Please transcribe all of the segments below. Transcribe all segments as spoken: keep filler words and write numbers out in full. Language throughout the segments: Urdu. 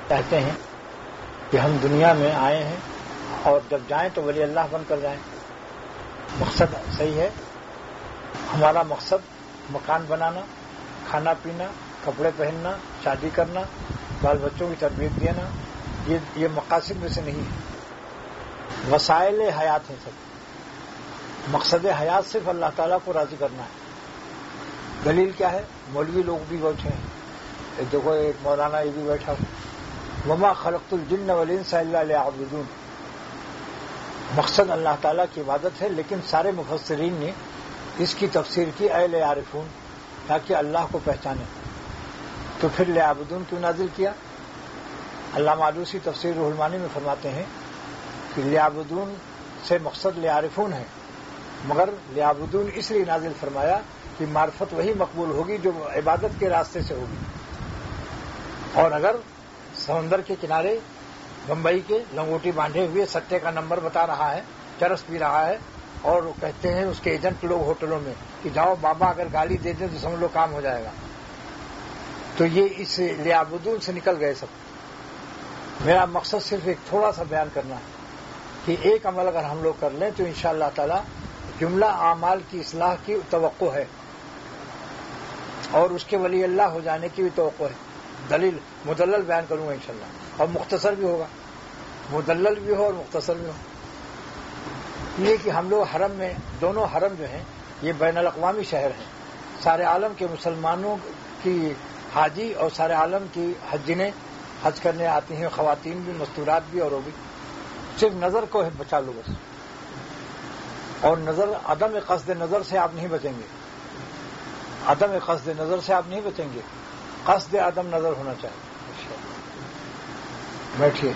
کہتے ہیں کہ ہم دنیا میں آئے ہیں اور جب جائیں تو ولی اللہ بن کر جائیں. مقصد صحیح ہے. ہمارا مقصد مکان بنانا، کھانا پینا، کپڑے پہننا، شادی کرنا، بال بچوں کی تربیت دینا، یہ یہ مقاصد میں سے نہیں ہے. وسائل حیات ہیں سب. مقصد حیات صرف اللہ تعالیٰ کو راضی کرنا ہے. دلیل کیا ہے؟ مولوی لوگ بھی بیٹھے ہیں، دیکھو ایک مولانا یہ بھی بیٹھا ہو. وما خلقت الجن والانس الا لیعبدون. مقصد اللہ تعالیٰ کی عبادت ہے، لیکن سارے مفسرین نے اس کی تفسیر کی اے لیعرفون، تاکہ اللہ کو پہچانے. تو پھر لیعبدون کیوں نازل کیا؟ علامہ آلوسی تفسیر روح المعانی میں فرماتے ہیں کہ لیعبدون سے مقصد لیعرفون ہے، مگر لیعبدون اس لیے نازل فرمایا کہ معرفت وہی مقبول ہوگی جو عبادت کے راستے سے ہوگی. اور اگر سمندر کے کنارے بمبئی کے لنگوٹی باندھے ہوئے سٹے کا نمبر بتا رہا ہے، چرس پی رہا ہے، اور کہتے ہیں اس کے ایجنٹ لوگ ہوٹلوں میں کہ جاؤ بابا اگر گالی دے دیں تو سمجھ لو کام ہو جائے گا، تو یہ اس لیعبدون سے نکل گئے سب. میرا مقصد صرف ایک تھوڑا سا بیان کرنا ہے کہ ایک عمل اگر ہم لوگ کر لیں تو انشاءاللہ تعالی جملہ اعمال کی اصلاح کی توقع ہے، اور اس کے ولی اللہ ہو جانے کی بھی توقع ہے. دلیل مدلل بیان کروں گا انشاءاللہ، اور مختصر بھی ہوگا. مدلل بھی ہو اور مختصر بھی ہو. یہ کہ ہم لوگ حرم میں، دونوں حرم جو ہیں یہ بین الاقوامی شہر ہیں. سارے عالم کے مسلمانوں کی حاجی اور سارے عالم کی حجینیں حج کرنے آتی ہیں، خواتین بھی، مستورات بھی، اور وہ بھی. صرف نظر کو بچا لو بس. اور نظر، عدم قصد نظر سے آپ نہیں بچیں گے. عدم قصد نظر سے آپ نہیں بچیں گے. قصد عدم نظر ہونا چاہیے. بیٹھیے،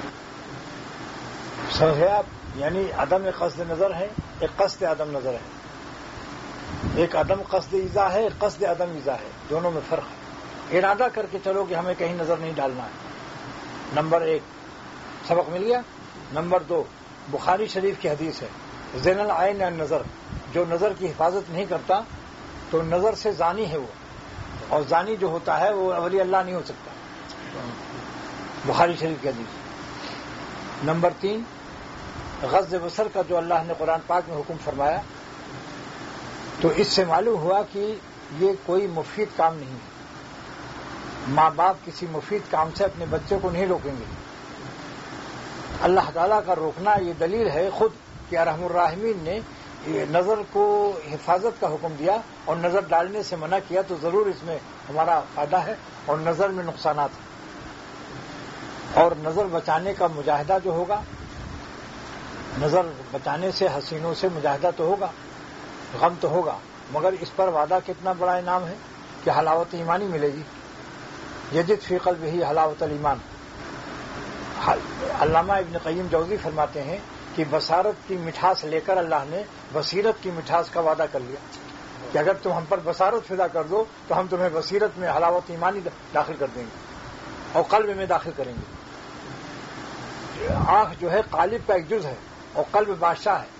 سمجھے آپ؟ یعنی عدم قصد نظر ہے، ایک قصد عدم نظر ہے. ایک عدم قصد ایذا ہے، ایک قصد عدم ایذا ہے. دونوں میں فرق ہے. ارادہ کر کے چلو کہ ہمیں کہیں نظر نہیں ڈالنا ہے. نمبر ایک سبق مل گیا. نمبر دو بخاری شریف کی حدیث ہے، زین العین النظر. جو نظر کی حفاظت نہیں کرتا تو نظر سے زانی ہے وہ، اور زانی جو ہوتا ہے وہ ولی اللہ نہیں ہو سکتا. بخاری شریف کی حدیث. نمبر تین غض بصر کا جو اللہ نے قرآن پاک میں حکم فرمایا، تو اس سے معلوم ہوا کہ یہ کوئی مفید کام نہیں ہے. ماں باپ کسی مفید کام سے اپنے بچے کو نہیں روکیں گے. اللہ تعالیٰ کا روکنا یہ دلیل ہے خود کہ ارحم الراحمین نے نظر کو حفاظت کا حکم دیا اور نظر ڈالنے سے منع کیا، تو ضرور اس میں ہمارا فائدہ ہے اور نظر میں نقصانات ہیں. اور نظر بچانے کا مجاہدہ جو ہوگا، نظر بچانے سے حسینوں سے مجاہدہ تو ہوگا، غم تو ہوگا، مگر اس پر وعدہ کتنا بڑا انعام ہے کہ حلاوت ایمانی ملے گی. یجد فی قلبہ حلاوت الایمان. علامہ ابن قیم جوزی فرماتے ہیں کہ بصارت کی مٹھاس لے کر اللہ نے بصیرت کی مٹھاس کا وعدہ کر لیا کہ اگر تم ہم پر بصارت فدا کر دو تو ہم تمہیں بصیرت میں حلاوت ایمانی داخل کر دیں گے اور قلب میں داخل کریں گے. آنکھ جو ہے قالب کا ایک جز ہے اور قلب بادشاہ ہے.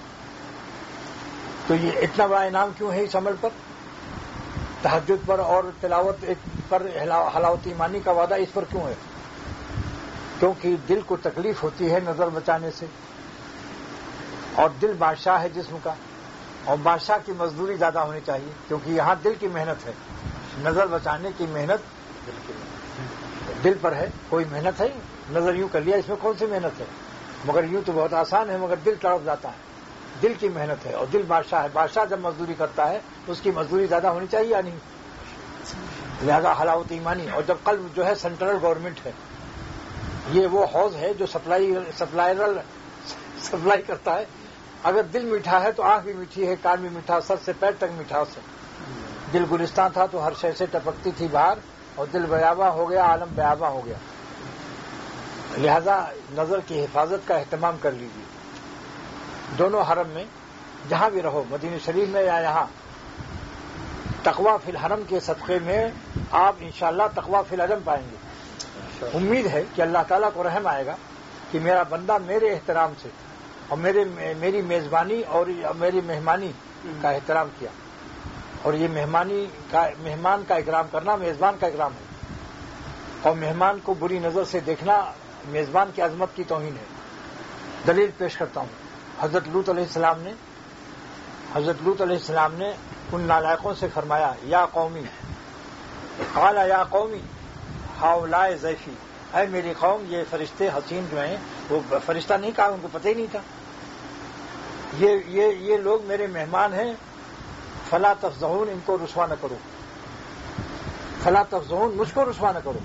تو یہ اتنا بڑا انعام کیوں ہے اس عمل پر؟ تہجد پر اور تلاوت پر حلاوت ایمانی کا وعدہ اس پر کیوں ہے؟ کیونکہ دل کو تکلیف ہوتی ہے نظر بچانے سے، اور دل بادشاہ ہے جسم کا، اور بادشاہ کی مزدوری زیادہ ہونی چاہیے، کیونکہ یہاں دل کی محنت ہے. نظر بچانے کی محنت دل پر ہے. کوئی محنت ہے؟ نظر یوں کر لیا، اس میں کون سی محنت ہے؟ مگر یوں تو بہت آسان ہے، مگر دل تڑپ جاتا ہے. دل کی محنت ہے، اور دل بادشاہ ہے. بادشاہ جب مزدوری کرتا ہے اس کی مزدوری زیادہ ہونی چاہیے یا نہیں؟ لہذا حلاوت ایمانی. اور جب قلب جو ہے سینٹرل گورنمنٹ ہے، یہ وہ حوض ہے جو سپلائی سپلائرل سپلائی کرتا ہے. اگر دل میٹھا ہے تو آنکھ بھی میٹھی ہے، کان بھی میٹھا، سر سے پیر تک مٹھاس ہے. دل گلستان تھا تو ہر شے سے ٹپکتی تھی باہر، اور دل بیاباں ہو گیا، عالم بیاباں ہو گیا. لہذا نظر کی حفاظت کا اہتمام کر لیجیے. دونوں حرم میں جہاں بھی رہو، مدینہ شریف میں یا یہاں، تقویٰ فی الحرم کے صدقے میں آپ انشاءاللہ تقویٰ فی العلم پائیں گے. امید ہے کہ اللہ تعالیٰ کو رحم آئے گا کہ میرا بندہ میرے احترام سے اور میرے میری میزبانی اور میری مہمانی کا احترام کیا. اور یہ مہمانی کا مہمان کا اکرام کرنا میزبان کا اکرام ہے. اور مہمان کو بری نظر سے دیکھنا میزبان کی عظمت کی توہین ہے۔ دلیل پیش کرتا ہوں، حضرت لوط علیہ السلام نے حضرت لوط علیہ السلام نے ان نالائقوں سے فرمایا یا قومی، قال یا قومی ہؤلاء ضیفی، اے میری قوم یہ فرشتے حسین جو ہیں، وہ فرشتہ نہیں کہا، ان کو پتہ ہی نہیں تھا، یہ یہ یہ لوگ میرے مہمان ہیں، فلا تفضحون، ان کو رسوا نہ کرو، فلا تفضحون، مجھ کو رسوا نہ کرو،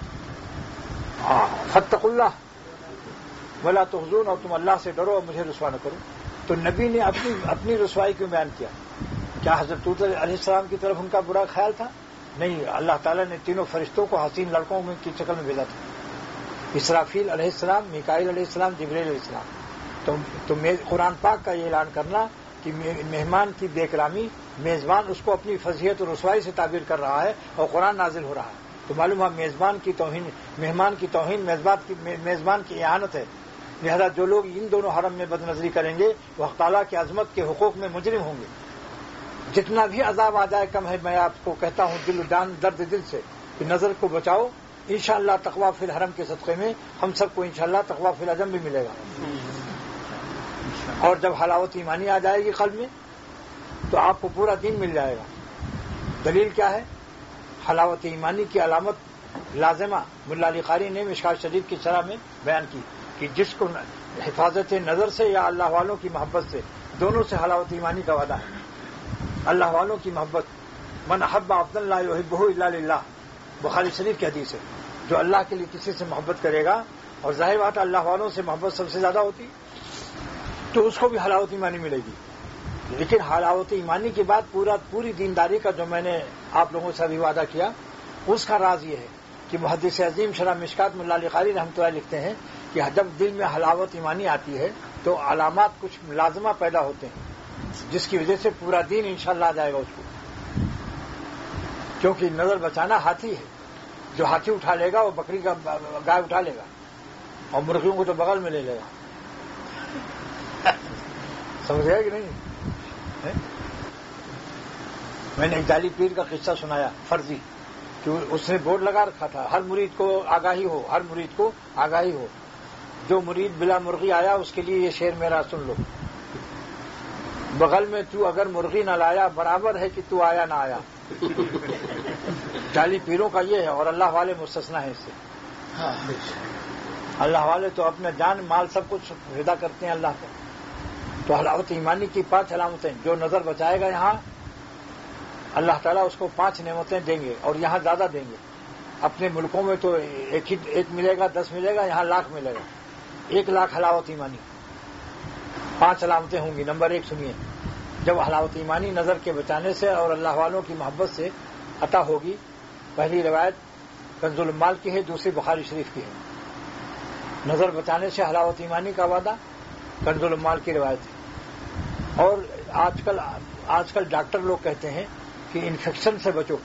فاتقوا اللہ ولا تخزون، اور تم اللہ سے ڈرو اور مجھے رسوا نہ کرو۔ تو نبی نے اپنی اپنی رسوائی کیوں بیان کیا؟ کیا حضرت لوط علیہ السلام کی طرف ان کا برا خیال تھا؟ نہیں، اللہ تعالیٰ نے تینوں فرشتوں کو حسین لڑکوں کی شکل میں بھیجا تھا، اسرافیل علیہ السلام، میکائیل علیہ السلام، جبرائیل علیہ السلام۔ تو تو قرآن پاک کا یہ اعلان کرنا کہ مہمان کی بے کرامی، میزبان اس کو اپنی فضیحت اور رسوائی سے تعبیر کر رہا ہے اور قرآن نازل ہو رہا ہے، تو معلوم ہے میزبان کی توہین، مہمان کی توہین میزبان کی میزبان کی اعانت ہے۔ لہذا جو لوگ ان دونوں حرم میں بد نظری کریں گے وہ حق تعالیٰ کی عظمت کے حقوق میں مجرم ہوں گے۔ جتنا بھی عذاب آ جائے کم ہے، میں آپ کو کہتا ہوں دل جان درد دل سے کہ نظر کو بچاؤ، انشاءاللہ تقویٰ فی الحرم کے صدقے میں ہم سب کو انشاءاللہ تقویٰ فی العجم بھی ملے گا۔ اور جب حلاوت ایمانی آ جائے گی قلب میں تو آپ کو پورا دین مل جائے گا۔ دلیل کیا ہے؟ حلاوت ایمانی کی علامت لازمہ ملا علی قاری نے مشکات شریف کی شرح میں بیان کی کہ جس کو حفاظت نظر سے یا اللہ والوں کی محبت سے، دونوں سے حلاوت ایمانی کا وعدہ ہے۔ اللہ والوں کی محبت، من احب عبد اللہ یحبہ الا للہ، بخاری شریف کی حدیث ہے، جو اللہ کے لیے کسی سے محبت کرے گا، اور ظاہر بات اللہ والوں سے محبت سب سے زیادہ ہوتی، تو اس کو بھی حلاوت ایمانی ملے گی۔ لیکن حلاوت ایمانی کے بعد پورا پوری دینداری کا جو میں نے آپ لوگوں سے ابھی وعدہ کیا، اس کا راز یہ ہے کہ محدث عظیم شرح مشکات ملا علی قاری رحمۃ اللہ لکھتے ہیں کہ جب دل میں حلاوت ایمانی آتی ہے تو علامات کچھ لازمہ پیدا ہوتے ہیں جس کی وجہ سے پورا دین انشاءاللہ آ جائے گا اس کو، کیونکہ نظر بچانا ہاتھی ہے، جو ہاتھی اٹھا لے گا وہ بکری کا گائے اٹھا لے گا اور مرغیوں کو تو بغل میں لے لے گا۔ سمجھ گیا کہ نہیں؟ میں نے ایک جعلی پیر کا قصہ سنایا فرضی، کہ اس نے بورڈ لگا رکھا تھا ہر مرید کو آگاہی ہو، ہر مرید کو آگاہی ہو، جو مرید بلا مرغی آیا اس کے لیے یہ شعر میرا سن لو، بغل میں تو اگر مرغی نہ لایا برابر ہے کہ تو آیا نہ آیا۔ جعلی پیروں کا یہ ہے، اور اللہ والے مستثنا ہیں اس سے۔ اللہ والے تو اپنے جان مال سب کچھ فدا کرتے ہیں اللہ کو۔ تو حلاوت ایمانی کی پانچ علامتیں، جو نظر بچائے گا یہاں اللہ تعالیٰ اس کو پانچ نعمتیں دیں گے، اور یہاں زیادہ دیں گے۔ اپنے ملکوں میں تو ایک ہی ایک ملے گا، دس ملے گا، یہاں لاکھ ملے گا، ایک لاکھ حلاوت ایمانی۔ پانچ علامتیں ہوں گی۔ نمبر ایک سنیے، جب حلاوت ایمانی نظر کے بچانے سے اور اللہ والوں کی محبت سے عطا ہوگی، پہلی روایت کنز المال کی ہے، دوسری بخاری شریف کی ہے۔ نظر بچانے سے حلاوت ایمانی کا وعدہ کنز المال کی روایت ہے۔ اور آج کل آج کل ڈاکٹر لوگ کہتے ہیں کہ انفیکشن سے بچو،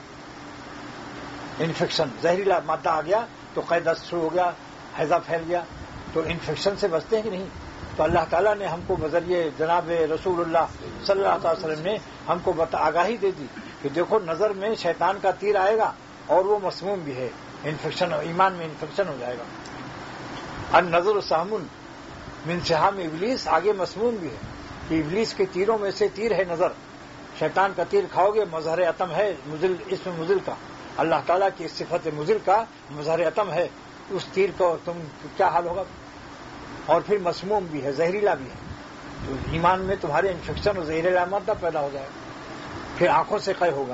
انفیکشن زہریلا مادہ آ گیا تو قے دست شروع ہو گیا، ہیضہ پھیل گیا، تو انفیکشن سے بچتے ہیں کہ نہیں؟ تو اللہ تعالیٰ نے ہم کو بذریعے جناب رسول اللہ صلی اللہ علیہ وسلم نے ہم کو آگاہی دے دی کہ دیکھو نظر میں شیطان کا تیر آئے گا اور وہ مسموم بھی ہے، انفیکشن، ایمان میں انفیکشن ہو جائے گا۔ النظر سہم من سہام ابلیس، آگے مسموم بھی ہے کہ ابلیس کے تیروں میں سے تیر ہے نظر، شیطان کا تیر کھاؤ گے، مظہر عتم ہے، مزل اسم مزل کا، اللہ تعالیٰ کی صفت مزل کا مظہر عتم ہے، اس تیر کو تم کیا حال ہوگا؟ اور پھر مسموم بھی ہے، زہریلا بھی ہے، تو ایمان میں تمہارے انفیکشن اور زہریلا مادہ پیدا ہو جائے گا۔ پھر آنکھوں سے قے ہوگا،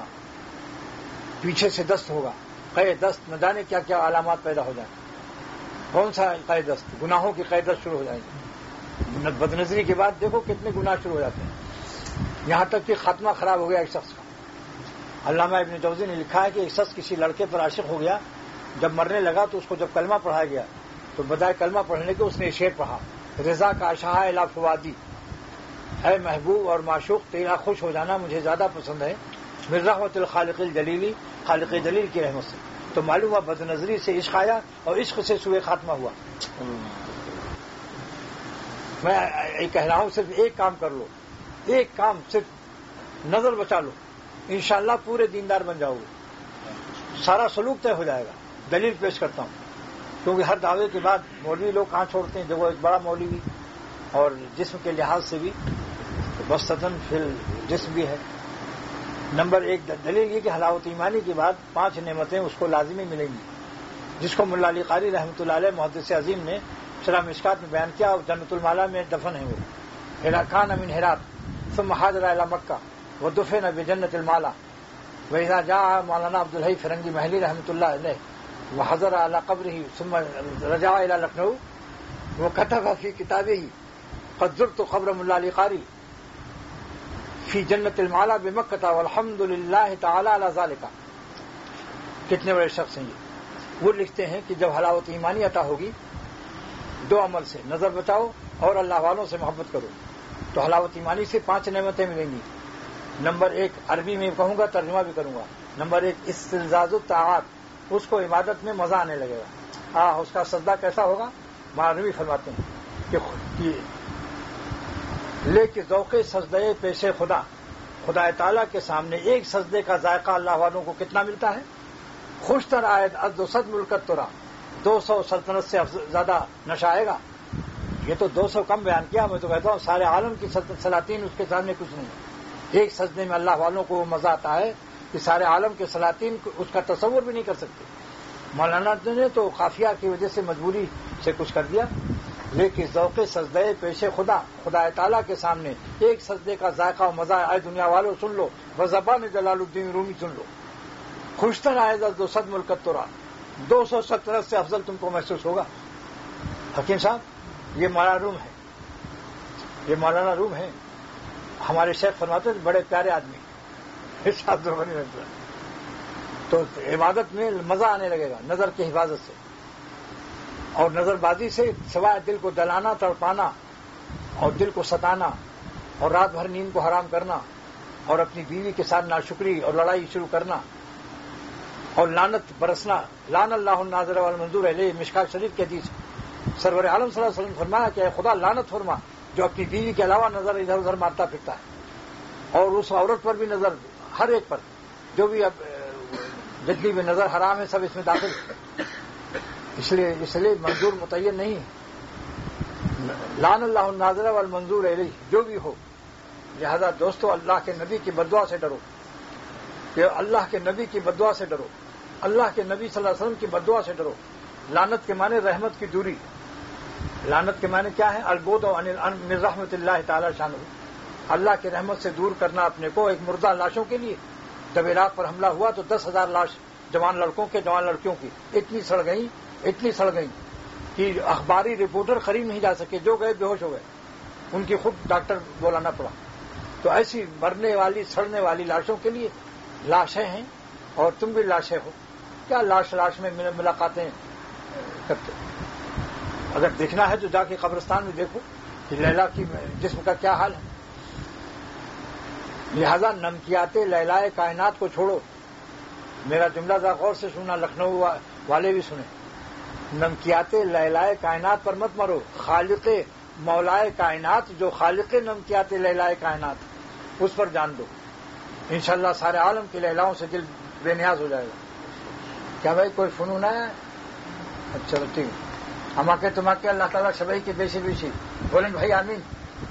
پیچھے سے دست ہوگا، قے دست، نہ جانے کیا کیا علامات پیدا ہو جائیں۔ کون سا قے دست؟ گناہوں کی قے دست شروع ہو جائے گی۔ بد نظری کے بعد دیکھو کتنے گناہ شروع ہو جاتے ہیں، یہاں تک کہ خاتمہ خراب ہو گیا ایک شخص کا۔ علامہ ابن جوزی نے لکھا ہے کہ ایک شخص کسی لڑکے پر عاشق ہو گیا، جب مرنے لگا تو اس کو جب کلمہ پڑھایا گیا تو بدائے کلمہ پڑھنے کے اس نے شعر پڑھا، رضا کا شاہ الا فوادی، اے محبوب اور معشوق تیرا خوش ہو جانا مجھے زیادہ پسند ہے، من رحمت الخالق الجلیلی، خالق جلیل کی رحمت سے۔ تو معلوم ہوا بد نظری سے عشق آیا اور عشق سے سوء خاتمہ ہوا۔ میں یہ کہہ رہا ہوں صرف ایک کام کر لو، ایک کام، صرف نظر بچا لو، انشاءاللہ پورے دیندار بن جاؤ گے، سارا سلوک طے ہو جائے گا۔ دلیل پیش کرتا ہوں، کیونکہ ہر دعوے کے بعد مولوی لوگ کہاں چھوڑتے ہیں، جب وہ ایک بڑا مولوی اور جسم کے لحاظ سے بھی وسطاً فی الجسم بھی ہے۔ نمبر ایک دلیل یہ کہ حلاوت ایمانی کے بعد پانچ نعمتیں اس کو لازمی ملیں گی، جس کو ملا علی قاری رحمۃ اللہ علیہ محدث عظیم نے شرح مشکات میں بیان کیا، اور جنت المالا میں دفن ہے وہ کان من ہرات ثم حاضر الی مکہ ودفن بجنت المالا، وإذا جاء مولانا عبد الحی فرنگی محلی رحمۃ اللہ علیہ وحضر على قبره ثم رجع الى لکھنؤ وكتب في كتابه قد زرت قبر ملا علی قاری فی جنت المالا بمکہ والحمد للہ تعالی علی ذالک۔ کتنے بڑے شخص ہیں یہ، وہ لکھتے ہیں کہ جب حلاوت ایمانی عطا ہوگی دو عمل سے، نظر بچاؤ اور اللہ والوں سے محبت کرو، تو حلاوت ایمانی سے پانچ نعمتیں ملیں گی۔ نمبر ایک، عربی میں کہوں گا ترجمہ بھی کروں گا، نمبر ایک استلزاز الطاعات، اس کو عبادت میں مزہ آنے لگے گا۔ ہاں، اس کا سجدہ کیسا ہوگا، معنوی فرماتے ہیں کہ لے کے ذوق سجدے پیش خدا، خدا تعالیٰ کے سامنے ایک سجدے کا ذائقہ اللہ والوں کو کتنا ملتا ہے؟ خوشتر آیت از دو سد ملکت تورا، دو سو سلطنت سے زیادہ نشہ آئے گا۔ یہ تو دو سو کم بیان کیا، میں تو کہتا ہوں سارے عالم کی سلاطین اس کے سامنے کچھ نہیں ہے۔ ایک سجدے میں اللہ والوں کو وہ مزہ آتا ہے کہ سارے عالم کے سلاطین اس کا تصور بھی نہیں کر سکتے۔ مولانا نے تو قافیہ کی وجہ سے مجبوری سے کچھ کر دیا، لیکن ذوق سجدے پیش خدا، خدا تعالیٰ کے سامنے ایک سجدے کا ذائقہ و مزہ، اے دنیا والوں سن لو، و زبان جلال الدین رومی سن لو، خوشتر آئے دو سد ملکت تورا، دو سو سترہ سے افضل تم کو محسوس ہوگا۔ حکیم صاحب، یہ مولانا روم ہے، یہ مولانا روم ہے، ہمارے شیخ فرماتے ہیں بڑے پیارے آدمی، تو عبادت میں مزہ آنے لگے گا نظر کی حفاظت سے، اور نظر بازی سے سوائے دل کو دلانا، تڑپانا اور دل کو ستانا اور رات بھر نیند کو حرام کرنا اور اپنی بیوی کے ساتھ ناشکری اور لڑائی شروع کرنا اور لعنت برسنا۔ لعن اللہ الناظر والمنظور علیہ، مشکات شریف کی حدیث، سرور عالم صلی اللہ علیہ وسلم فرمایا کہ اے خدا لعنت فرما جو اپنی بیوی کے علاوہ نظر ادھر ادھر مارتا پھرتا ہے، اور اس عورت پر بھی نظر، ہر ایک پر جو بھی اب جتنی بھی نظر حرام ہے سب اس میں داخل ہے، اس لیے اس لیے منظور متعین نہیں ہے۔ لعن اللہ الناظر والمنظور علیہ، جو بھی ہو، لہذا دوستو اللہ کے نبی کی بددعا سے ڈرو، کہ اللہ کے نبی کی بددعا سے ڈرو، اللہ کے نبی صلی اللہ علیہ وسلم کی بددعا سے ڈرو۔ لعنت کے معنی رحمت کی دوری، لعنت کے معنی کیا ہے؟ البعد عن رحمت اللہ تعالی شانہ، اللہ کی رحمت سے دور کرنا اپنے کو۔ ایک مردہ لاشوں کے لیے جب عراق پر حملہ ہوا تو دس ہزار لاش جوان لڑکوں کے، جوان لڑکیوں کی اتنی سڑ گئیں اتنی سڑ گئیں کہ اخباری رپورٹر قریب نہیں جا سکے، جو گئے بے ہوش ہو گئے، ان کی خود ڈاکٹر بلانا پڑا۔ تو ایسی مرنے والی سڑنے والی لاشوں کے لیے لاشیں ہیں، اور تم بھی لاشیں ہو، کیا لاش لاش میں ملاقاتیں کرتے؟ اگر دیکھنا ہے تو جا کے قبرستان میں دیکھو کہ لیلا کی جسم کا کیا حال ہے۔ لہذا نمکیات لیلائے کائنات کو چھوڑو، میرا جملہ ذرا غور سے سننا، لکھنؤ والے بھی سنیں، نمکیات لیلائے کائنات پر مت مرو، خالق مولائے کائنات، جو خالق نمکیات لیلائے کائنات، اس پر جان دو، انشاءاللہ سارے عالم کی لیلاؤں سے دل بے نیاز ہو جائے گا۔ کیا بھائی کوئی فنون ہے؟ اچھا ٹھیک ہے، ہم آ کے تم آ کے اللہ تعالیٰ شبئی کی بیشی بیشی بولیں بھائی آمین۔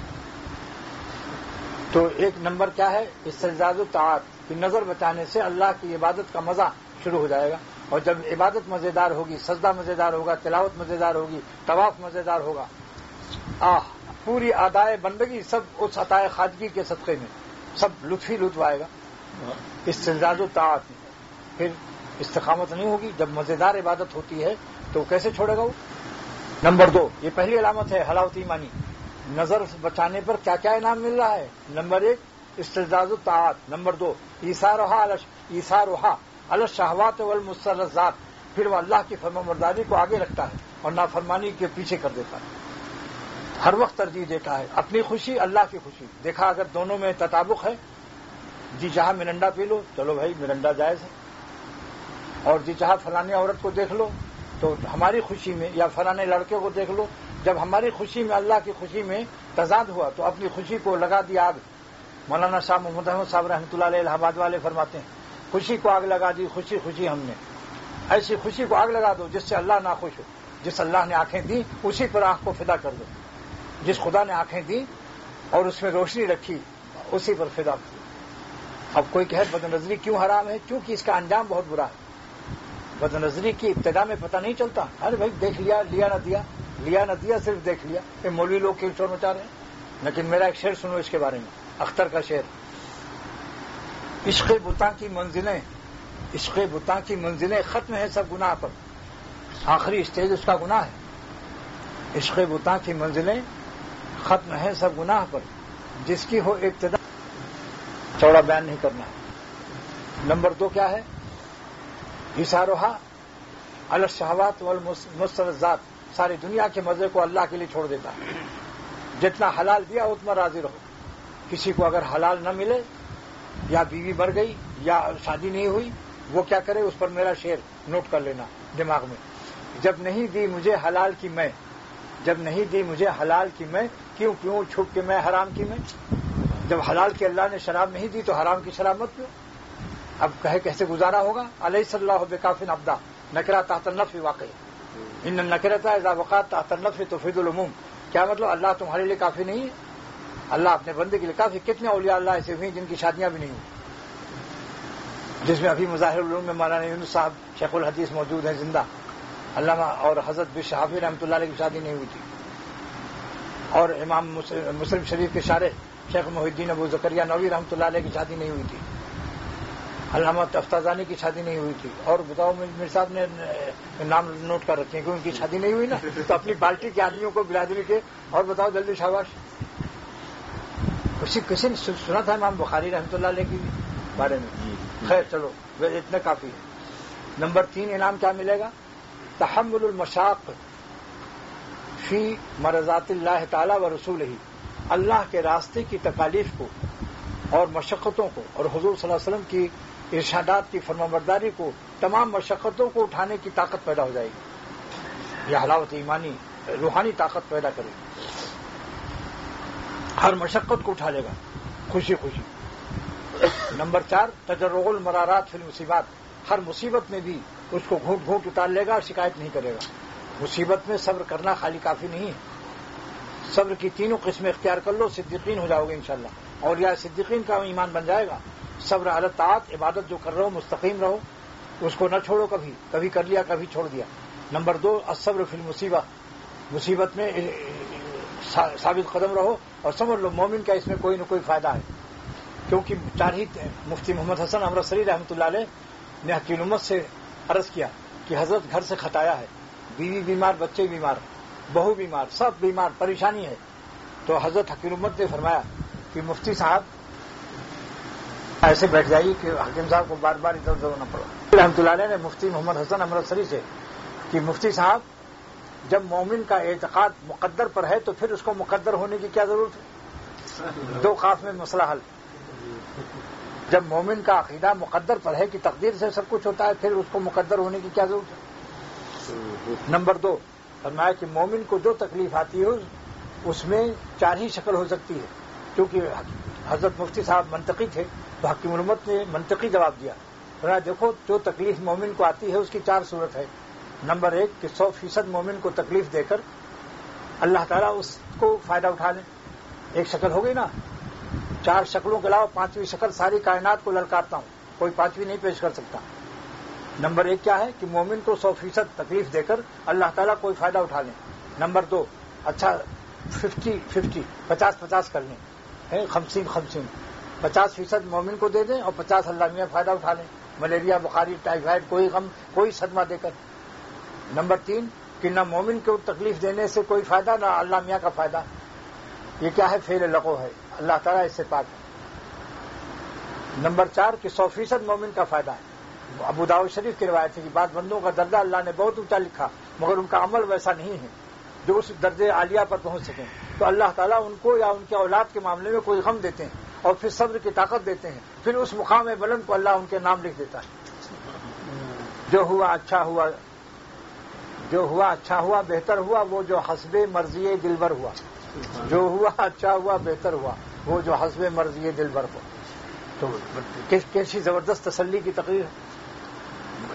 تو ایک نمبر کیا ہے؟ استلزاز الطاعات، کہ نظر بچانے سے اللہ کی عبادت کا مزہ شروع ہو جائے گا، اور جب عبادت مزیدار ہوگی، سجدہ مزیدار ہوگا، تلاوت مزیدار ہوگی، طواف مزیدار ہوگا، آہ پوری ادائے بندگی سب اس عطائے خواجگی کے صدقے میں سب لطف ہی لطف آئے گا۔ استلزاز الطاعات میں پھر استقامت نہیں ہوگی، جب مزیدار عبادت ہوتی ہے تو کیسے چھوڑے گا وہ؟ نمبر دو، یہ پہلی علامت ہے حلاوت ایمانی، نظر بچانے پر کیا کیا انعام مل رہا ہے۔ نمبر ایک استلزاز الطاعات، نمبر دو ایثارھا ایثارھا علی الشہوات والمستلذات، پھر وہ اللہ کی فرمانبرداری کو آگے رکھتا ہے اور نافرمانی کے پیچھے کر دیتا ہے، ہر وقت ترجیح دیتا ہے اپنی خوشی اللہ کی خوشی۔ دیکھا اگر دونوں میں تطابق ہے، جی چاہا مرنڈا پی لو، چلو بھائی مرنڈا جائز ہے، اور جی چاہا فلانے عورت کو دیکھ لو، تو ہماری خوشی میں، یا فلانے لڑکے کو دیکھ لو، جب ہماری خوشی میں اللہ کی خوشی میں تضاد ہوا تو اپنی خوشی کو لگا دی آگ۔ مولانا شاہ محمد احمد صاحب رحمۃ اللہ علیہ الہ آباد والے فرماتے ہیں خوشی کو آگ لگا دی، خوشی خوشی ہم نے، ایسی خوشی کو آگ لگا دو جس سے اللہ ناخوش ہو. جس اللہ نے آنکھیں دی اسی پر آنکھ کو فدا کر دو. جس خدا نے آنکھیں دی اور اس میں روشنی رکھی اسی پر فدا کر دو. اب کوئی کہے بد نظری کیوں حرام ہے؟ کیونکہ اس کا انجام بہت برا ہے. بد نظری کی ابتدا میں پتہ نہیں چلتا. ارے بھائی دیکھ لیا, لیا نہ دیا, لیا نہ دیا, صرف دیکھ لیا. یہ مولوی لوگ کیوں شور مچا رہے ہیں؟ لیکن میرا ایک شعر سنو اس کے بارے میں, اختر کا شعر. عشق بتاں کی منزلیں, عشق بتاں کی منزلیں ختم ہے سب گناہ پر. آخری اسٹیج اس کا گناہ ہے. عشق بتاں کی منزلیں ختم ہے سب گناہ پر, جس کی ہو ابتدا. چوڑا بیان نہیں کرنا ہے. نمبر دو کیا ہے؟ حسارہا علی الشہوات والمستلذات, ساری دنیا کے مزے کو اللہ کے لیے چھوڑ دیتا ہے. جتنا حلال دیا اتنا راضی رہو. کسی کو اگر حلال نہ ملے یا بیوی مر گئی یا شادی نہیں ہوئی, وہ کیا کرے؟ اس پر میرا شعر نوٹ کر لینا دماغ میں. جب نہیں دی مجھے حلال کی میں, جب نہیں دی مجھے حلال کی میں, کیوں کیوں چھپ کے میں حرام کی میں. جب حلال کی اللہ نے شراب نہیں دی تو حرام کی شراب مت پیو. اب کہے کیسے گزارا ہوگا؟ الیس اللہ بکافٍ عبدا, نکرہ تحت النفی واقعی. ان النکرۃ اذا وقعت تحت النفی تفید العموم. کیا مطلب؟ اللہ تمہارے لیے کافی نہیں ہے؟ اللہ اپنے بندے کے لیے کافی. کتنے اولیاء اللہ ایسے ہوئے جن کی شادیاں بھی نہیں ہوئی, جس میں ابھی مظاہر العلوم میں مولانا یونس صاحب شیخ الحدیث موجود ہیں زندہ, علامہ, اور حضرت بشر حافظ رحمۃ اللہ علیہ کی شادی نہیں ہوئی تھی, اور امام مسلم شریف کے شارح شیخ محی الدین ابو زکریا نووی رحمۃ اللہ علیہ کی شادی نہیں ہوئی تھی, علامہ تفتازانی کی شادی نہیں ہوئی تھی. اور بتاؤ میر صاحب نے نام نوٹ کر رکھے ہیں کہ ان کی شادی نہیں ہوئی نا, تو اپنی پارٹی کے آدمیوں کو برادری کے. اور بتاؤ جلدی شاباش. کسی کسی نے سنا تھا امام بخاری رحمۃ اللہ علیہ کے بارے میں؟ خیر چلو اتنا کافی ہے. نمبر تین انعام کیا ملے گا؟ تحمل المشاق فی مرضات اللہ تعالی و رسولہ, اللہ کے راستے کی تکالیف کو اور مشقتوں کو اور حضور صلی اللہ علیہ وسلم کی ارشادات کی فرمانبرداری کو, تمام مشقتوں کو اٹھانے کی طاقت پیدا ہو جائے گی. یہ حلاوت ایمانی روحانی طاقت پیدا کرے گی. ہر مشقت کو اٹھا لے گا خوشی خوشی. نمبر چار تجرع المرارات فی المصیبات, ہر مصیبت میں بھی اس کو گھونٹ گھونٹ اتار لے گا اور شکایت نہیں کرے گا. مصیبت میں صبر کرنا خالی کافی نہیں ہے, صبر کی تینوں قسمیں اختیار کر لو, صدیقین ہو جاؤ گے انشاءاللہ. اور یا صدیقین کا ایمان بن جائے گا. صبر علی الطاعات, عبادت جو کر رہو مستقیم رہو, اس کو نہ چھوڑو کبھی, کبھی کر لیا کبھی چھوڑ دیا. نمبر دو الصبر فی المصیبہ, مصیبت میں ثابت قدم رہو اور سمجھ لو مومن کا اس میں کوئی نہ کوئی فائدہ ہے. کیونکہ چار ہی مفتی محمد حسن امرتسری رحمۃ اللہ علیہ نے حکیم امت سے عرض کیا کہ حضرت گھر سے خطایا ہے, بیوی بیمار, بچے بیمار, بہو بیمار, سب بیمار, پریشانی ہے. تو حضرت حکیم امت نے فرمایا کہ مفتی صاحب ایسے بیٹھ جائیے کہ حکیم صاحب کو بار بار ادھر ادھر نہ پڑو. رحمۃ اللہ علیہ نے مفتی محمد حسن امرتسری سے کہ مفتی صاحب جب مومن کا اعتقاد مقدر پر ہے تو پھر اس کو مقدر ہونے کی کیا ضرورت ہے؟ دو قاف میں مسئلہ حل. جب مومن کا عقیدہ مقدر پر ہے کہ تقدیر سے سب کچھ ہوتا ہے, پھر اس کو مقدر ہونے کی کیا ضرورت ہے؟ نمبر دو فرمایا کہ مومن کو جو تکلیف آتی ہے اس میں چار ہی شکل ہو سکتی ہے. کیونکہ حضرت مفتی صاحب منطقی تھے تو حکیم الامت نے منطقی جواب دیا. فرمایا دیکھو جو تکلیف مومن کو آتی ہے اس کی چار صورت ہے. نمبر ایک کہ سو فیصد مومن کو تکلیف دے کر اللہ تعالیٰ اس کو فائدہ اٹھا لے, ایک شکل ہو گئی نا. چار شکلوں کے علاوہ پانچویں شکل ساری کائنات کو للکارتا ہوں, کوئی پانچویں نہیں پیش کر سکتا. نمبر ایک کیا ہے کہ مومن کو سو فیصد تکلیف دے کر اللہ تعالیٰ کوئی فائدہ اٹھا لیں. نمبر دو اچھا ففٹی ففٹی پچاس پچاس کر لیں, خمسین خمسین, پچاس فیصد مومن کو دے دیں اور پچاس اللہ میاں فائدہ اٹھا لیں, ملیریا, بخاری, ٹائیفائڈ, کوئی غم, کوئی صدمہ دے کر. نمبر تین کہ نہ مومن کو تکلیف دینے سے کوئی فائدہ نہ اللہ میاں کا فائدہ. یہ کیا ہے؟ فعل لغو ہے, اللہ تعالیٰ اس سے پاک ہے. نمبر چار کہ سو فیصد مومن کا فائدہ ہے. ابو داؤد شریف کی روایت ہے کہ بعض بندوں کا درجہ اللہ نے بہت اونچا لکھا مگر ان کا عمل ویسا نہیں ہے جو اس درجے عالیہ پر پہنچ سکیں, تو اللہ تعالیٰ ان کو یا ان کے اولاد کے معاملے میں کوئی غم دیتے ہیں اور پھر صبر کی طاقت دیتے ہیں, پھر اس مقام بلند کو اللہ ان کے نام لکھ دیتا ہے. جو ہوا اچھا ہوا, جو ہوا اچھا ہوا بہتر ہوا, وہ جو حسب مرضی دلبر ہوا. جو ہوا اچھا ہوا بہتر ہوا, وہ جو حسب مرضی دلبر ہو. تو کیسی زبردست تسلی کی تقریر ہے.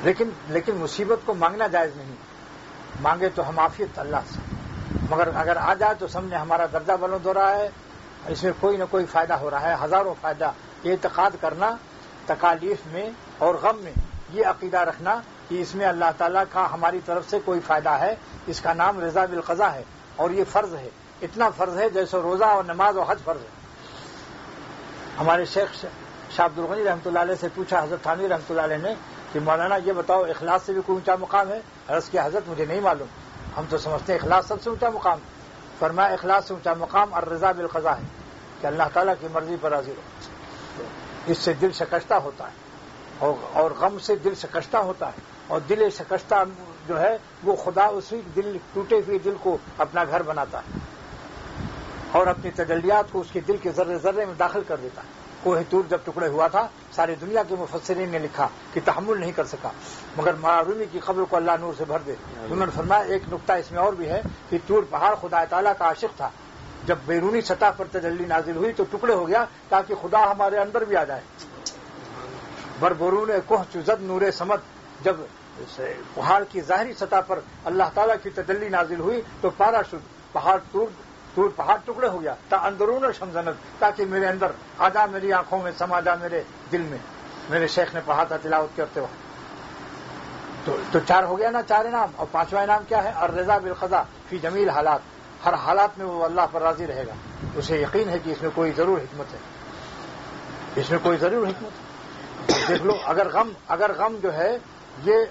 لیکن لیکن مصیبت کو مانگنا جائز نہیں، مانگے تو ہم عافیت اللہ سے، مگر اگر آ جائے تو سامنے ہمارا درجہ بلند ہو رہا ہے، اس میں کوئی نہ کوئی فائدہ ہو رہا ہے، ہزاروں فائدہ. یہ اعتقاد کرنا تکالیف میں اور غم میں، یہ عقیدہ رکھنا کہ اس میں اللہ تعالیٰ کا ہماری طرف سے کوئی فائدہ ہے، اس کا نام رضا بالقضا ہے، اور یہ فرض ہے، اتنا فرض ہے جیسے روزہ اور نماز اور حج فرض ہے. ہمارے شیخ شاہ عبد الغنی رحمۃ اللہ علیہ سے پوچھا حضرت تھانوی رحمۃ اللہ علیہ نے کہ مولانا یہ بتاؤ اخلاص سے بھی کوئی اونچا مقام ہے؟ عرض کیا حضرت مجھے نہیں معلوم، ہم تو سمجھتے ہیں اخلاص سب سے اونچا مقام. فرمایا اخلاص سے اونچا مقام الرضا بالقضا ہے، کہ اللہ تعالیٰ کی مرضی پر راضی ہو. اس سے دل شکستہ ہوتا ہے، اور غم سے دل شکستہ ہوتا ہے، اور دل شکستہ جو ہے وہ خدا اسی دل ٹوٹے ہوئے دل کو اپنا گھر بناتا ہے اور اپنی تجلیات کو اس کے دل کے ذرے ذرے میں داخل کر دیتا ہے. کوہ طور جب ٹکڑے ہوا تھا، ساری دنیا کے مفسرین نے لکھا کہ تحمل نہیں کر سکا، مگر معرومی کی قبر کو اللہ نور سے بھر دے. انہوں نے فرمایا ایک نقطہ اس میں اور بھی ہے کہ طور پہاڑ خدا تعالیٰ کا عاشق تھا، جب بیرونی سطح پر تجلی نازل ہوئی تو ٹکڑے ہو گیا تاکہ خدا ہمارے اندر بھی آ جائے. بر برون کوہ چزد نور سمد، جب پہاڑ کی ظاہری سطح پر اللہ تعالیٰ کی تجلی نازل ہوئی تو پارا شد، پہاڑ طور طور پہاڑ ٹکڑے ہو گیا. تا اندرون شمزنت، تاکہ میرے اندر آ جا، میری آنکھوں میں سما جا، میرے دل میں. میرے شیخ نے پڑھا تھا تلاوت کرتے وقت. تو, تو چار ہو گیا نا، چار انعام. اور پانچواں انعام کیا ہے؟ الرضا بالقضا فی جمیل حالات، ہر حالات میں وہ اللہ پر راضی رہے گا. اسے یقین ہے کہ اس میں کوئی ضرور حکمت ہے، اس میں کوئی ضرور حکمت ہے. دیکھ لو، اگر غم اگر غم جو ہے یہ